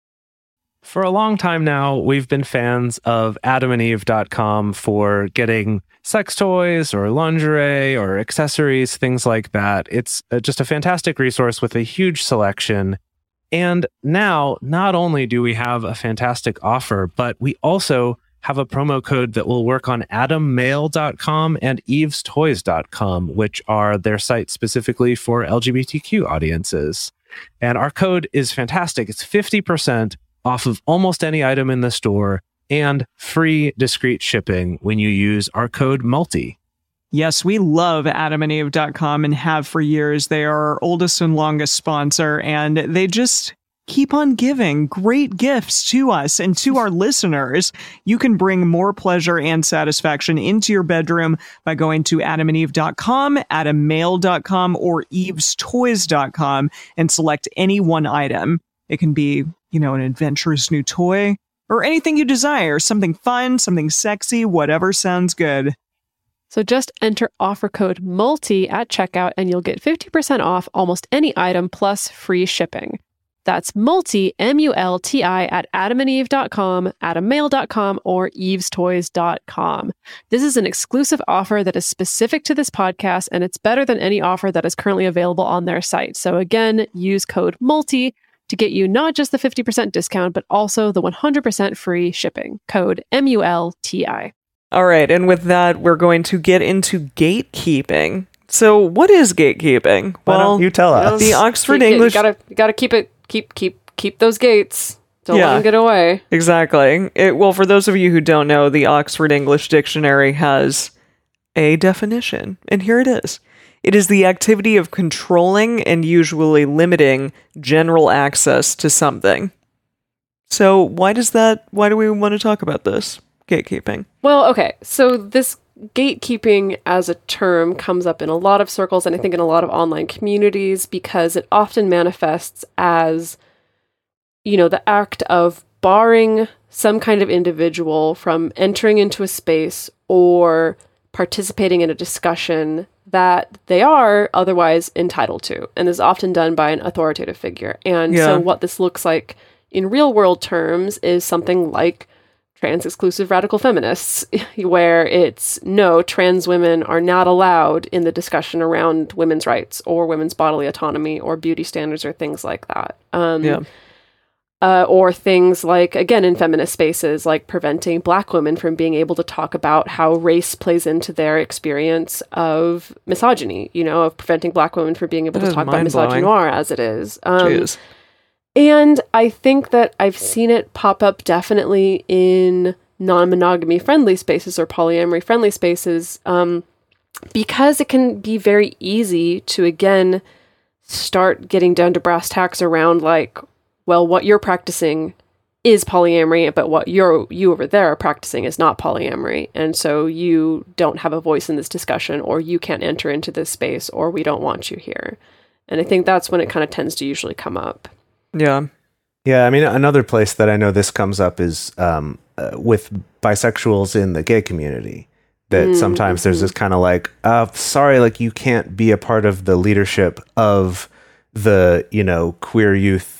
For a long time now, we've been fans of adam and eve dot com for getting sex toys or lingerie or accessories, things like that. It's uh, just a fantastic resource with a huge selection. And now, not only do we have a fantastic offer, but we also have a promo code that will work on adam mail dot com and eves toys dot com, which are their sites specifically for L G B T Q audiences. And our code is fantastic. It's fifty percent off of almost any item in the store and free discreet shipping when you use our code MULTI. Yes, we love adam and eve dot com and have for years. They are our oldest and longest sponsor, and they just keep on giving great gifts to us and to our listeners. You can bring more pleasure and satisfaction into your bedroom by going to adam and eve dot com, adam mail dot com, or eves toys dot com and select any one item. It can be, you know, an adventurous new toy or anything you desire, something fun, something sexy, whatever sounds good. so just enter offer code MULTI at checkout, and you'll get fifty percent off almost any item plus free shipping. That's MULTI, M U L T I, at adam and eve dot com, adam mail dot com, or eves toys dot com. This is an exclusive offer that is specific to this podcast, and it's better than any offer that is currently available on their site. So again, use code MULTI to get you not just the fifty percent discount, but also the one hundred percent free shipping. Code M U L T I. All right, and with that, we're going to get into gatekeeping. So, what is gatekeeping? Why don't you tell us? the Oxford You- you English gotta, you gotta keep it, keep, keep, keep those gates. Don't Yeah. let them get away. Exactly. It, well, for those of you who don't know, the Oxford English Dictionary has a definition, and here it is. It is the activity of controlling and usually limiting general access to something. So, why does that, why do we want to talk about this? Gatekeeping. Well, okay. So this gatekeeping as a term comes up in a lot of circles, and I think in a lot of online communities, because it often manifests as, you know, the act of barring some kind of individual from entering into a space or participating in a discussion that they are otherwise entitled to. And this is often done by an authoritative figure. And Yeah. so what this looks like in real world terms is something like trans exclusive radical feminists, where it's no, trans women are not allowed in the discussion around women's rights or women's bodily autonomy or beauty standards or things like that. Um, Yeah. Uh, or things like, again, in feminist spaces, like preventing Black women from being able to talk about how race plays into their experience of misogyny, you know, of preventing Black women from being able That to is talk about mind-blowing. misogynoir as it is. Um, Jeez. and I think that I've seen it pop up definitely in non-monogamy friendly spaces or polyamory friendly spaces, um, because it can be very easy to, again, start getting down to brass tacks around like, well, what you're practicing is polyamory, but what you're you over there are practicing is not polyamory. And so you don't have a voice in this discussion, or you can't enter into this space, or we don't want you here. And I think that's when it kind of tends to usually come up. Yeah. Yeah, I mean, another place that I know this comes up is um, uh, with bisexuals in the gay community. That Mm, sometimes there's this kind of like, uh, sorry, like you can't be a part of the leadership of the, you know, queer youth,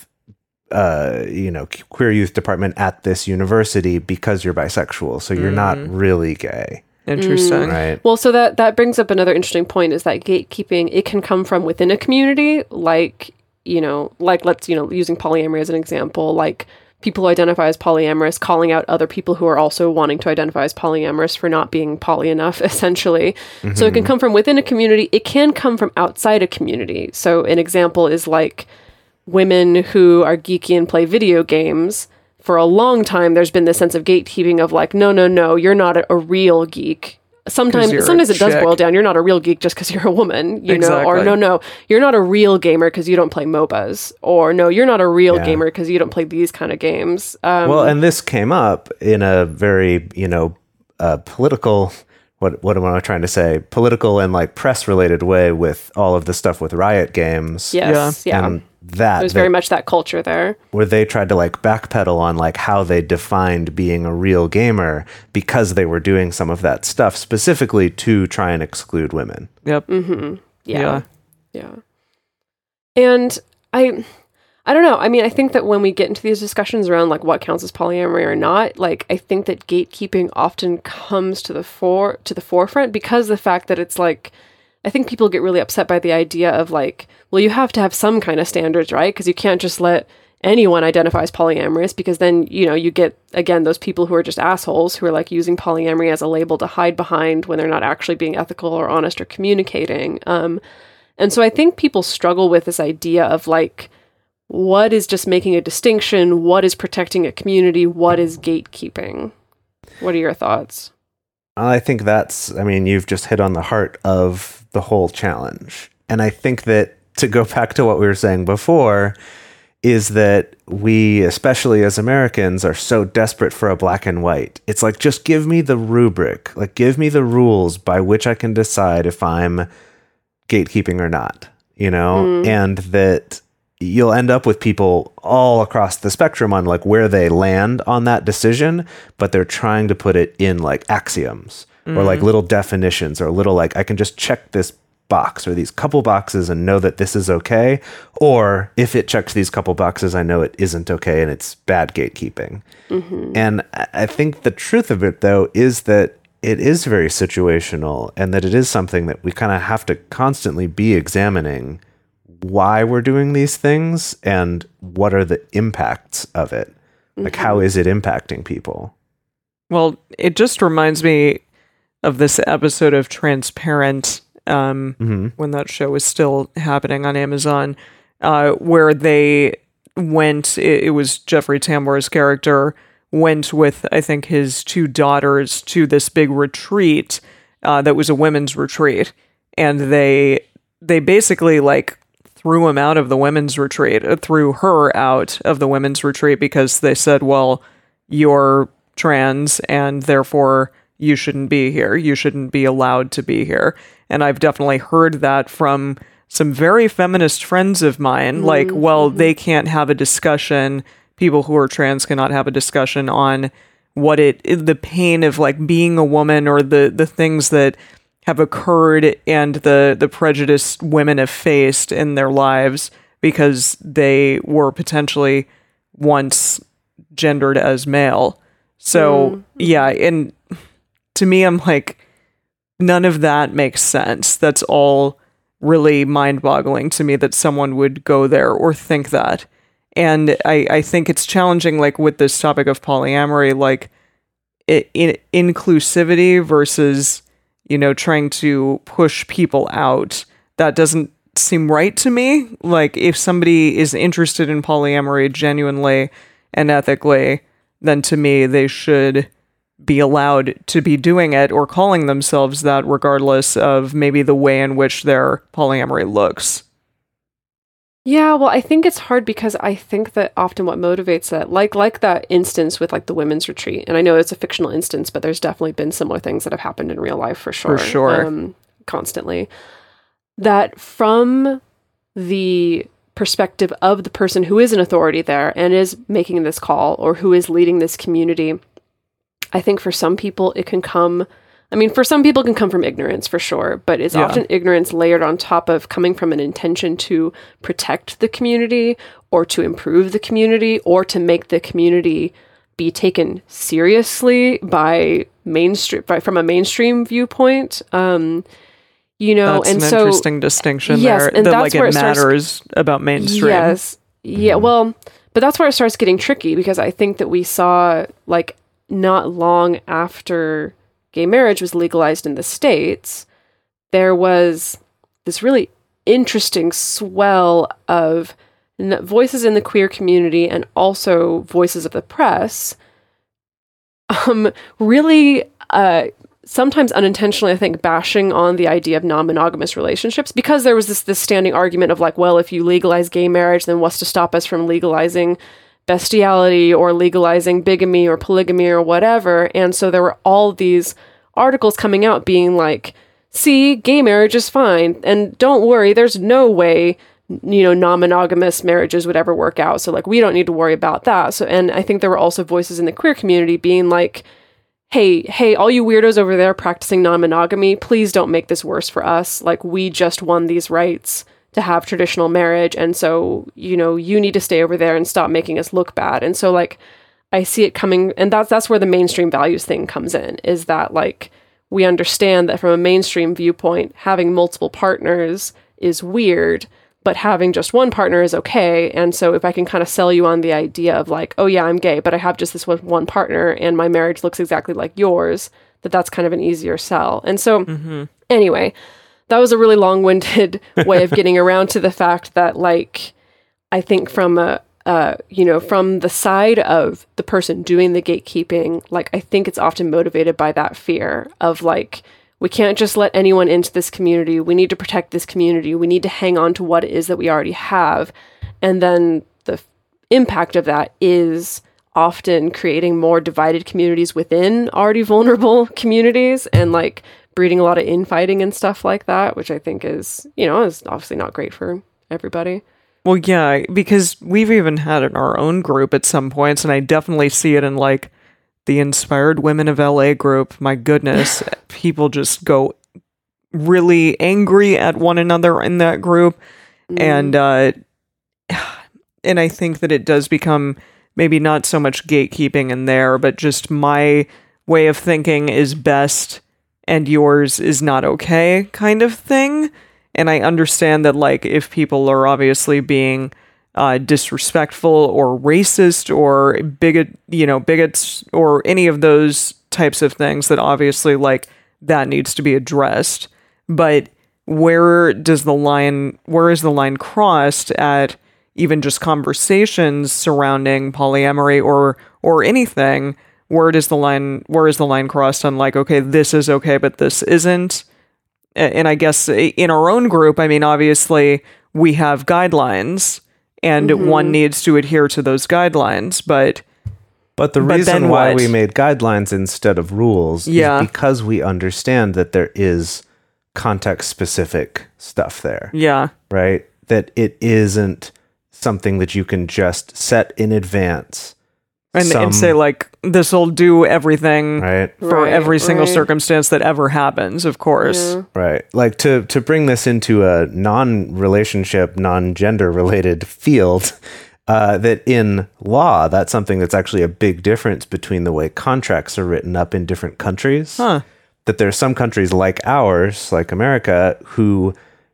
uh, you know, queer youth department at this university because you're bisexual. So you're not really gay, Interesting. right? Well, so that that brings up another interesting point, is that gatekeeping, it can come from within a community, like, you know, like let's, you know, using polyamory as an example, like people who identify as polyamorous calling out other people who are also wanting to identify as polyamorous for not being poly enough, essentially. Mm-hmm. So it can come from within a community. It can come from outside a community. So an example is like women who are geeky and play video games. For a long time, there's been this sense of gatekeeping of like, no, no, no, you're not a, a real geek. Sometimes, you're a sometimes it does chick. boil down. You're not a real geek just because you're a woman, you know, or Exactly. no, no, you're not a real gamer because you don't play M O B As, or no, you're not a real Yeah. gamer because you don't play these kind of games. Um, Well, and this came up in a very, you know, uh, political, what what am I trying to say? Political and like press related way with all of the stuff with Riot Games. yes, yeah, And that, there's that- very much that culture there. where they tried to like backpedal on like how they defined being a real gamer because they were doing some of that stuff specifically to try and exclude women. Yep. Mm-hmm. Yeah. Yeah. Yeah. And I I don't know. I mean, I think that when we get into these discussions around like what counts as polyamory or not, like I think that gatekeeping often comes to the fore to the forefront because the fact that it's like I think people get really upset by the idea of like, well, you have to have some kind of standards, right? Because you can't just let anyone identify as polyamorous, because then, you know, you get, again, those people who are just assholes who are like using polyamory as a label to hide behind when they're not actually being ethical or honest or communicating. Um, and so I think people struggle with this idea of like, what is just making a distinction? What is protecting a community? What is gatekeeping? What are your thoughts? I think that's, I mean, you've just hit on the heart of the whole challenge. And I think that to go back to what we were saying before, is that we, especially as Americans, are so desperate for a black and white. It's like, just give me the rubric, like give me the rules by which I can decide if I'm gatekeeping or not, you know, Mm. and that you'll end up with people all across the spectrum on like where they land on that decision, but they're trying to put it in like axioms or like little definitions or little like, I can just check this box or these couple boxes and know that this is okay. Or if it checks these couple boxes, I know it isn't okay and it's bad gatekeeping. Mm-hmm. And I I think the truth of it, though, is that it is very situational and that it is something that we kind of have to constantly be examining why we're doing these things and what are the impacts of it. Like, how is it impacting people? Well, it just reminds me of this episode of Transparent, um, Mm-hmm. when that show was still happening on Amazon, uh, where they went, it, it was Jeffrey Tambor's character, went with, I think, his two daughters to this big retreat uh, that was a women's retreat. And they they basically, like, threw him out of the women's retreat, uh, threw her out of the women's retreat because they said, well, you're trans and therefore you shouldn't be here. You shouldn't be allowed to be here. And I've definitely heard that from some very feminist friends of mine. Mm-hmm. Like, well, they can't have a discussion. People who are trans cannot have a discussion on what it, the pain of like being a woman or the, the things that have occurred and the, the prejudice women have faced in their lives because they were potentially once gendered as male. So, mm-hmm. yeah, and to me, I'm like, none of that makes sense. That's all really mind-boggling to me that someone would go there or think that. And I, I think it's challenging, like with this topic of polyamory, like it, in, inclusivity versus, you know, trying to push people out. That doesn't seem right to me. Like if somebody is interested in polyamory genuinely and ethically, then to me they should be allowed to be doing it or calling themselves that, regardless of maybe the way in which their polyamory looks. Yeah, well, I think it's hard because I think that often what motivates that, like like that instance with like the women's retreat, and I know it's a fictional instance, but there's definitely been similar things that have happened in real life for sure. For sure. Um, constantly. That from the perspective of the person who is an authority there and is making this call or who is leading this community, I think for some people it can come... I mean, for some people it can come from ignorance for sure, but it's Yeah. often ignorance layered on top of coming from an intention to protect the community or to improve the community or to make the community be taken seriously by mainstream, by, from a mainstream viewpoint. Um, you know, That's and an so interesting distinction yes, there. and that that's like where it it starts- matters about mainstream. Yes. Yeah. Well, but that's where it starts getting tricky because I think that we saw like not long after gay marriage was legalized in the States, there was this really interesting swell of n- voices in the queer community and also voices of the press, um, really, uh, sometimes unintentionally, I think, bashing on the idea of non-monogamous relationships because there was this, this standing argument of like, well, if you legalize gay marriage, then what's to stop us from legalizing bestiality or legalizing bigamy or polygamy or whatever. And so there were all these articles coming out being like, see, gay marriage is fine. And don't worry, there's no way, you know, non-monogamous marriages would ever work out. So like, we don't need to worry about that. So, and I think there were also voices in the queer community being like, hey, hey, all you weirdos over there practicing non-monogamy, please don't make this worse for us. Like, we just won these rights to have traditional marriage. And so, you know, you need to stay over there and stop making us look bad. And so like, I see it coming, and that's, that's where the mainstream values thing comes in, is that like, we understand that from a mainstream viewpoint, having multiple partners is weird, but having just one partner is okay. And so if I can kind of sell you on the idea of like, oh yeah, I'm gay, but I have just this one, one partner and my marriage looks exactly like yours, that that's kind of an easier sell. And so Mm-hmm. anyway, that was a really long-winded way of getting around to the fact that, like, I think from a, uh, you know, from the side of the person doing the gatekeeping, like, I think it's often motivated by that fear of, like, we can't just let anyone into this community. We need to protect this community. We need to hang on to what it is that we already have. And then the f- impact of that is often creating more divided communities within already vulnerable communities and, like, breeding a lot of infighting and stuff like that, which I think is, you know, is obviously not great for everybody. Well, yeah, because we've even had it in our own group at some points, and I definitely see it in like the Inspired Women of L A group. My goodness, people just go really angry at one another in that group, Mm. and uh, and I think that it does become maybe not so much gatekeeping in there, but just my way of thinking is best and yours is not okay kind of thing. And I understand that, like, if people are obviously being uh, disrespectful or racist or bigot, you know, bigots or any of those types of things, that obviously, like, that needs to be addressed. But where does the line, where is the line crossed at even just conversations surrounding polyamory or or anything? Where does the line, where is the line crossed on, like, okay, this is okay, but this isn't? And I guess in our own group, I mean, obviously we have guidelines and Mhm. one needs to adhere to those guidelines, but But the But reason then why what? we made guidelines instead of rules Yeah. is because we understand that there is context specific stuff there, yeah, right? That it isn't something that you can just set in advance. and, Some- and say like, this will do everything right? for Right, every single right. circumstance that ever happens, of course. Yeah. Right. Like to to bring this into a non-relationship, non-gender related field, uh, that in law, that's something that's actually a big difference between the way contracts are written up in different countries. Huh. That there are some countries like ours, like America, who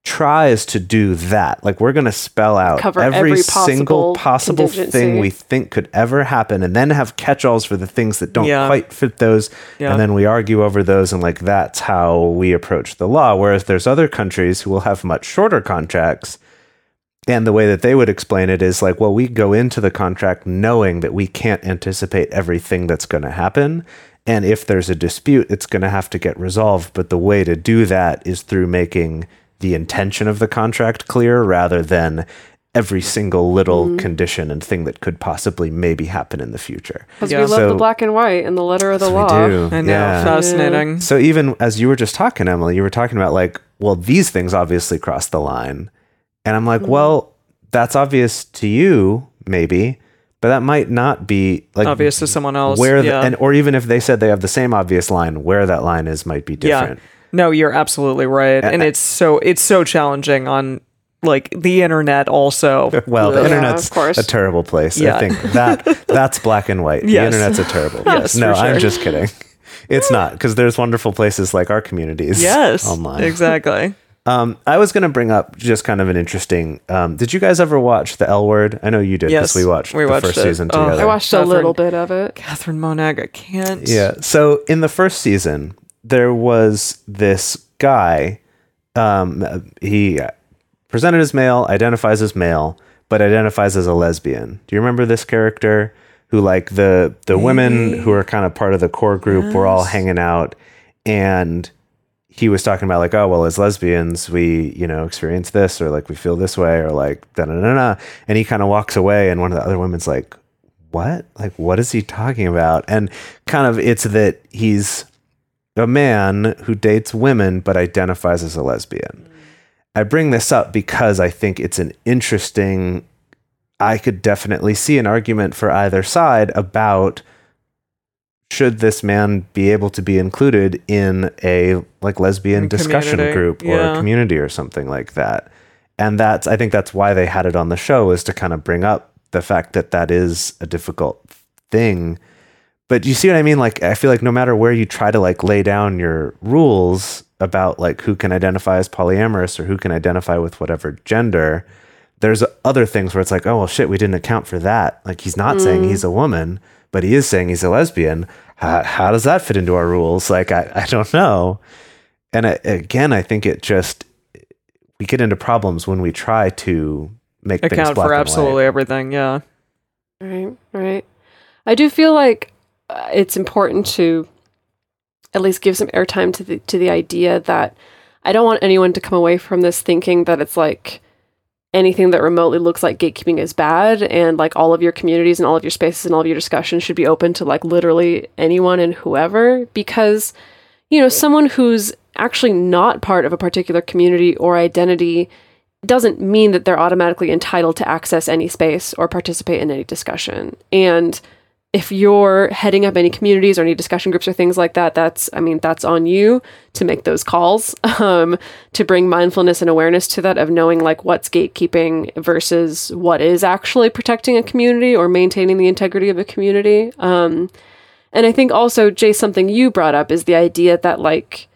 tries to do that. Like, we're going to spell out Cover every, every single possible possible contingency. thing we think could ever happen, and then have catch-alls for the things that don't Yeah. quite fit those. Yeah. And then we argue over those, and like that's how we approach the law. Whereas there's other countries who will have much shorter contracts. And the way that they would explain it is like, well, we go into the contract knowing that we can't anticipate everything that's going to happen. And if there's a dispute, it's going to have to get resolved. But the way to do that is through making the intention of the contract clear rather than every single little Mm-hmm. condition and thing that could possibly maybe happen in the future. Because Yeah. we love So- the black and white and the letter of the Yes, law. we do. I know, Yeah. fascinating. So even as you were just talking, Emily, you were talking about like, well, these things obviously cross the line. And I'm like, Mm-hmm. well, that's obvious to you, maybe, but that might not be like Obvious to someone else. where the, yeah. and or even if they said they have the same obvious line, where that line is might be different. Yeah. No, you're absolutely right. And it's so it's so challenging on like the internet also. Well, the Yeah, internet's of course. a terrible place. Yeah. I think that that's black and white. The Yes. internet's a terrible place. Yes, no, for I'm sure. just kidding. It's not, because there's wonderful places like our communities Yes. online. Exactly. Um, I was going to bring up just kind of an interesting. Um, did you guys ever watch The L Word? I know you did because Yes, we watched we the watched first it. season Oh, together. I watched Catherine- a little bit of it. Catherine Monag, I can't. Yeah. So in the first season, there was this guy. Um, he presented as male, identifies as male, but identifies as a lesbian. Do you remember this character? Who like the the women who are kind of part of the core group were all hanging out, and he was talking about like, oh, well, as lesbians, we, you know, experience this, or like we feel this way, or like da da da da. And he kind of walks away, and one of the other women's like, what? Like, what is he talking about? And kind of it's that he's a man who dates women but identifies as a lesbian. I bring this up because I think it's an interesting, I could definitely see an argument for either side about should this man be able to be included in a like lesbian In discussion community, group or yeah. a community or something like that. And that's, I think that's why they had it on the show, is to kind of bring up the fact that that is a difficult thing. But you see what I mean? Like, I feel like no matter where you try to like lay down your rules about like who can identify as polyamorous or who can identify with whatever gender, there's other things where it's like, oh, well, shit, we didn't account for that. Like, he's not saying he's a woman, but he is saying he's a lesbian. How, how does that fit into our rules? Like, I, I don't know. And I, again, I think it just, we get into problems when we try to make things Account black for and absolutely white. everything. Yeah. Right, right. I do feel like uh, it's important to at least give some airtime to the to the idea that I don't want anyone to come away from this thinking that it's like anything that remotely looks like gatekeeping is bad, and like all of your communities and all of your spaces and all of your discussions should be open to like literally anyone and whoever, because you know, someone who's actually not part of a particular community or identity doesn't mean that they're automatically entitled to access any space or participate in any discussion. And if you're heading up any communities or any discussion groups or things like that, that's, I mean, that's on you to make those calls, um, to bring mindfulness and awareness to that, of knowing like what's gatekeeping versus what is actually protecting a community or maintaining the integrity of a community. Um, and I think also, Jay, something you brought up is the idea that like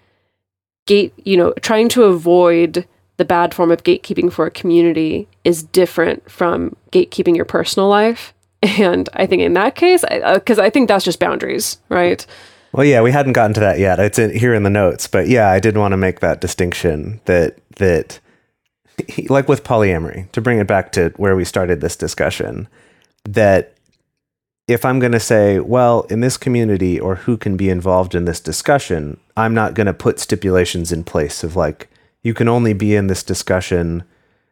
gate, you know, trying to avoid the bad form of gatekeeping for a community is different from gatekeeping your personal life. And I think in that case, because I, uh, I think that's just boundaries, right? Well, yeah, we hadn't gotten to that yet. It's in, here in the notes, but yeah, I did want to make that distinction that that like with polyamory, to bring it back to where we started this discussion, that if I'm going to say, well, in this community or who can be involved in this discussion, I'm not going to put stipulations in place of like, you can only be in this discussion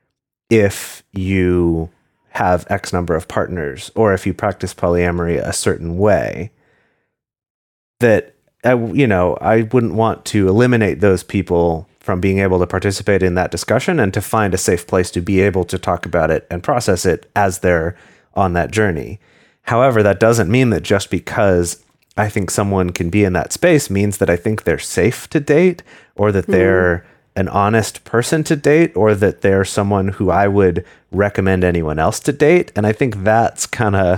if you have X number of partners, or if you practice polyamory a certain way. That, I, you know, I wouldn't want to eliminate those people from being able to participate in that discussion, and to find a safe place to be able to talk about it and process it as they're on that journey. However, that doesn't mean that just because I think someone can be in that space means that I think they're safe to date, or that they're an honest person to date, or that they're someone who I would recommend anyone else to date. And I think that's kind of,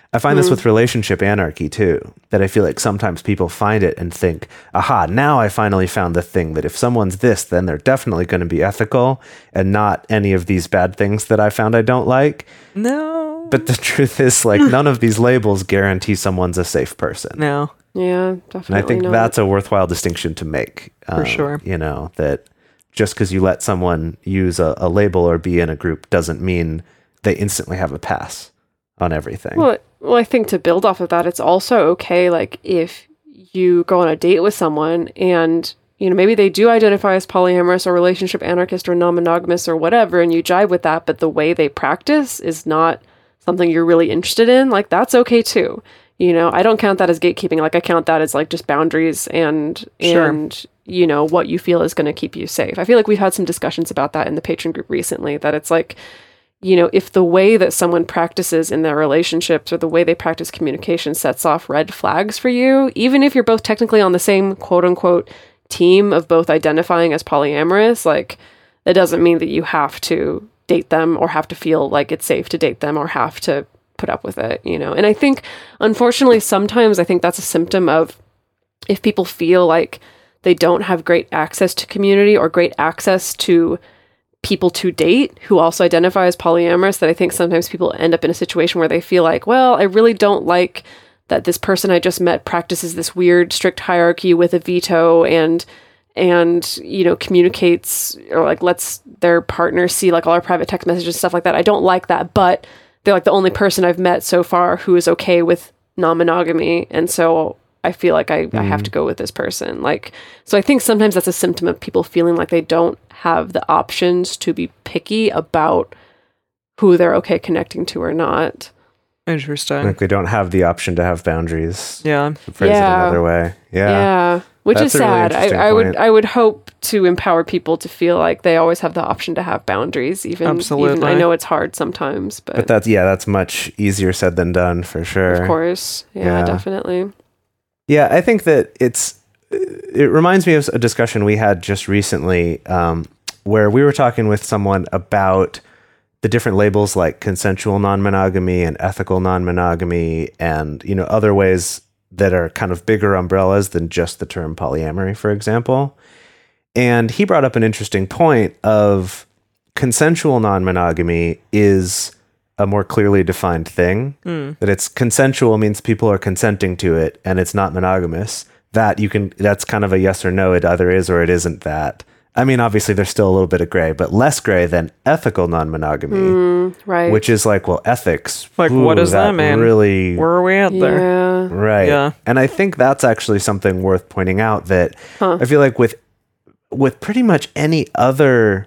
I find this Mm. with relationship anarchy too, that I feel like sometimes people find it and think, aha, now I finally found the thing that if someone's this, then they're definitely going to be ethical and not any of these bad things that I found I don't like. No. But the truth is, like, none of these labels guarantee someone's a safe person. No. Yeah, And definitely. I think not. that's a worthwhile distinction to make. For sure. You know, that just because you let someone use a, a label or be in a group doesn't mean they instantly have a pass on everything. Well, well, I think to build off of that, it's also okay, like, if you go on a date with someone and, you know, maybe they do identify as polyamorous or relationship anarchist or non-monogamous or whatever, and you jive with that, but the way they practice is not something you're really interested in, like, that's okay too. You know, I don't count that as gatekeeping. Like, I count that as, like, just boundaries and, Sure. and, you know, what you feel is going to keep you safe. I feel like we've had some discussions about that in the patron group recently, that it's like, you know, if the way that someone practices in their relationships or the way they practice communication sets off red flags for you, even if you're both technically on the same quote unquote team of both identifying as polyamorous, like, it doesn't mean that you have to date them or have to feel like it's safe to date them or have to put up with it, you know? And I think, unfortunately, sometimes I think that's a symptom of if people feel like they don't have great access to community or great access to people to date who also identify as polyamorous, that I think sometimes people end up in a situation where they feel like, well, I really don't like that this person I just met practices this weird strict hierarchy with a veto and and you know communicates or like lets their partner see like all our private text messages and stuff like that. I don't like that, but they're like the only person I've met so far who is okay with non-monogamy, and so I feel like I, I have to go with this person. Like, so I think sometimes that's a symptom of people feeling like they don't have the options to be picky about who they're okay connecting to or not. Interesting. Like they don't have the option to have boundaries. Yeah. To phrase Yeah. it another way. Yeah. Yeah. Which That's is a really sad. I, interesting I would point. I would hope to empower people to feel like they always have the option to have boundaries. Even, even Absolutely. I know it's hard sometimes, but, But that's, yeah, that's much easier said than done for sure. of course. Yeah, Yeah. definitely. Yeah, I think that it's, it reminds me of a discussion we had just recently um, where we were talking with someone about the different labels like consensual non-monogamy and ethical non-monogamy and, you know, other ways that are kind of bigger umbrellas than just the term polyamory, for example. And he brought up an interesting point of consensual non-monogamy is a more clearly defined thing, that it's consensual means people are consenting to it and it's not monogamous. That you can, that's kind of a yes or no. It either is or it isn't that. I mean, obviously there's still a little bit of gray, but less gray than ethical non-monogamy, Right. which is like, well, ethics. Like, what does that mean? Really, Where are we at there? yeah. right. Yeah. And I think that's actually something worth pointing out that Huh. I feel like with, with pretty much any other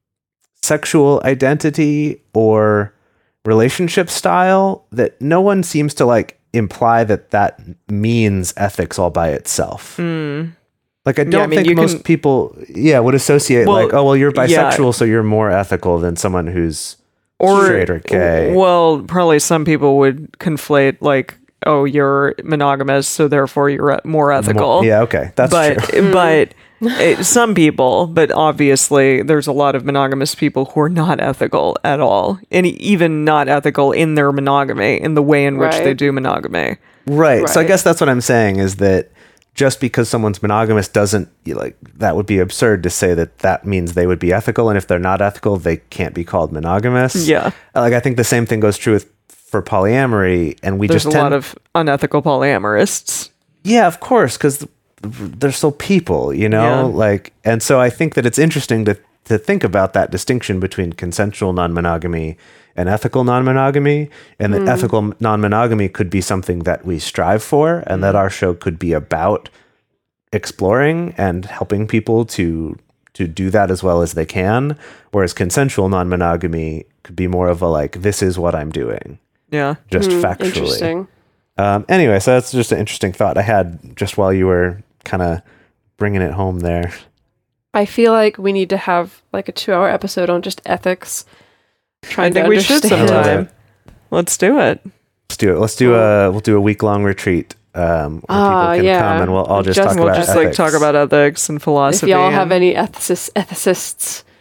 sexual identity or relationship style, that no one seems to like imply that that means ethics all by itself. Hmm. Like I don't I mean, think you most can- people, yeah, would associate Well, like, oh, well, you're yeah. bisexual, so you're more ethical than someone who's Or straight or gay. Well, probably some people would conflate like, oh, you're monogamous, so therefore you're e- more ethical. Mo- yeah, okay, that's but true. but it, some people, but obviously there's a lot of monogamous people who are not ethical at all, and even not ethical in their monogamy, in the way in which Right. they do monogamy. Right. So I Right. guess that's what I'm saying is that just because someone's monogamous doesn't you like that would be absurd to say that that means they would be ethical, and if they're not ethical, they can't be called monogamous. Yeah. Like I think the same thing goes true with for polyamory, and we There's just a tend, lot of unethical polyamorists. yeah, of course, because they're still people, you know, Yeah. like, and so I think that it's interesting to to think about that distinction between consensual non-monogamy and ethical non-monogamy, and that ethical non-monogamy could be something that we strive for, and that our show could be about exploring and helping people to to do that as well as they can, whereas consensual non-monogamy could be more of a like, this is what I'm doing, Yeah. just Hmm, factually. Interesting. Um, anyway, so that's just an interesting thought I had just while you were kind of bringing it home there. I feel like we need to have like a two-hour episode on just ethics. Trying I think to we should understand. sometime. Let's do it. Let's do it. Let's do a we'll do a week long retreat um, where Ah, people can yeah. come and we'll all just, Just- talk We'll about just ethics. like talk about ethics and If philosophy. y'all have and- any ethicists, ethicists,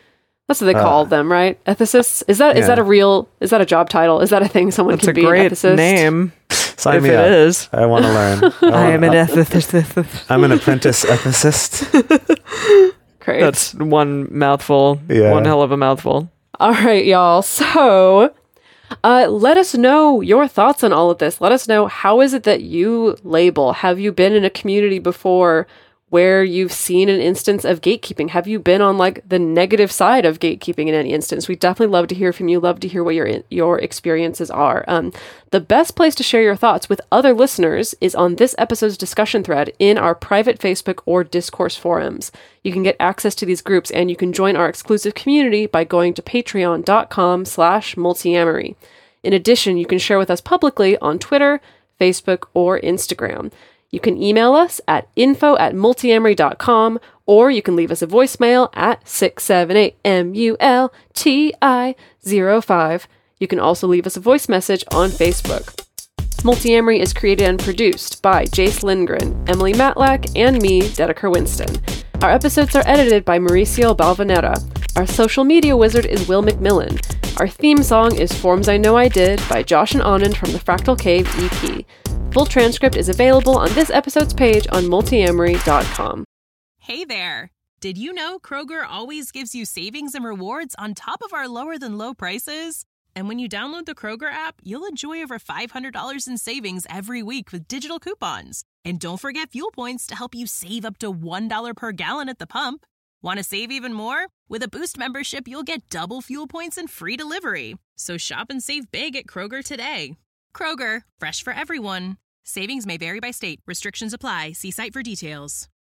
That's what they call Uh, them, right? Ethicists? Is that is yeah. that a real, is that a job title? Is that a thing someone That's can a be, great an ethicist? name. Sign if me it up. is. I want to learn. I am an wanna- ethicist. I'm an apprentice ethicist. Great. That's one mouthful. Yeah. One hell of a mouthful. All right, y'all. So uh, let us know your thoughts on all of this. Let us know, how is it that you label? Have you been in a community before where you've seen an instance of gatekeeping? Have you been on like the negative side of gatekeeping in any instance? We definitely love to hear from you. Love to hear what your your experiences are. Um, the best place to share your thoughts with other listeners is on this episode's discussion thread in our private Facebook or Discourse forums. You can get access to these groups and you can join our exclusive community by going to patreon.com slash multiamory. In addition, you can share with us publicly on Twitter, Facebook, or Instagram. You can email us at info at multiamory dot com, or you can leave us a voicemail at six seven eight M U L T I zero five. You can also leave us a voice message on Facebook. Multiamory is created and produced by Jace Lindgren, Emily Matlack, and me, Dedeker Winston. Our episodes are edited by Mauricio Balvanera. Our social media wizard is Will McMillan. Our theme song is Forms I Know I Did by Josh and Anand from the Fractal Cave E P. Full transcript is available on this episode's page on multiamory dot com. Hey there! Did you know Kroger always gives you savings and rewards on top of our lower than low prices? And when you download the Kroger app, you'll enjoy over five hundred dollars in savings every week with digital coupons. And don't forget fuel points to help you save up to one dollar per gallon at the pump. Want to save even more? With a Boost membership, you'll get double fuel points and free delivery. So shop and save big at Kroger today. Kroger, fresh for everyone. Savings may vary by state. Restrictions apply. See site for details.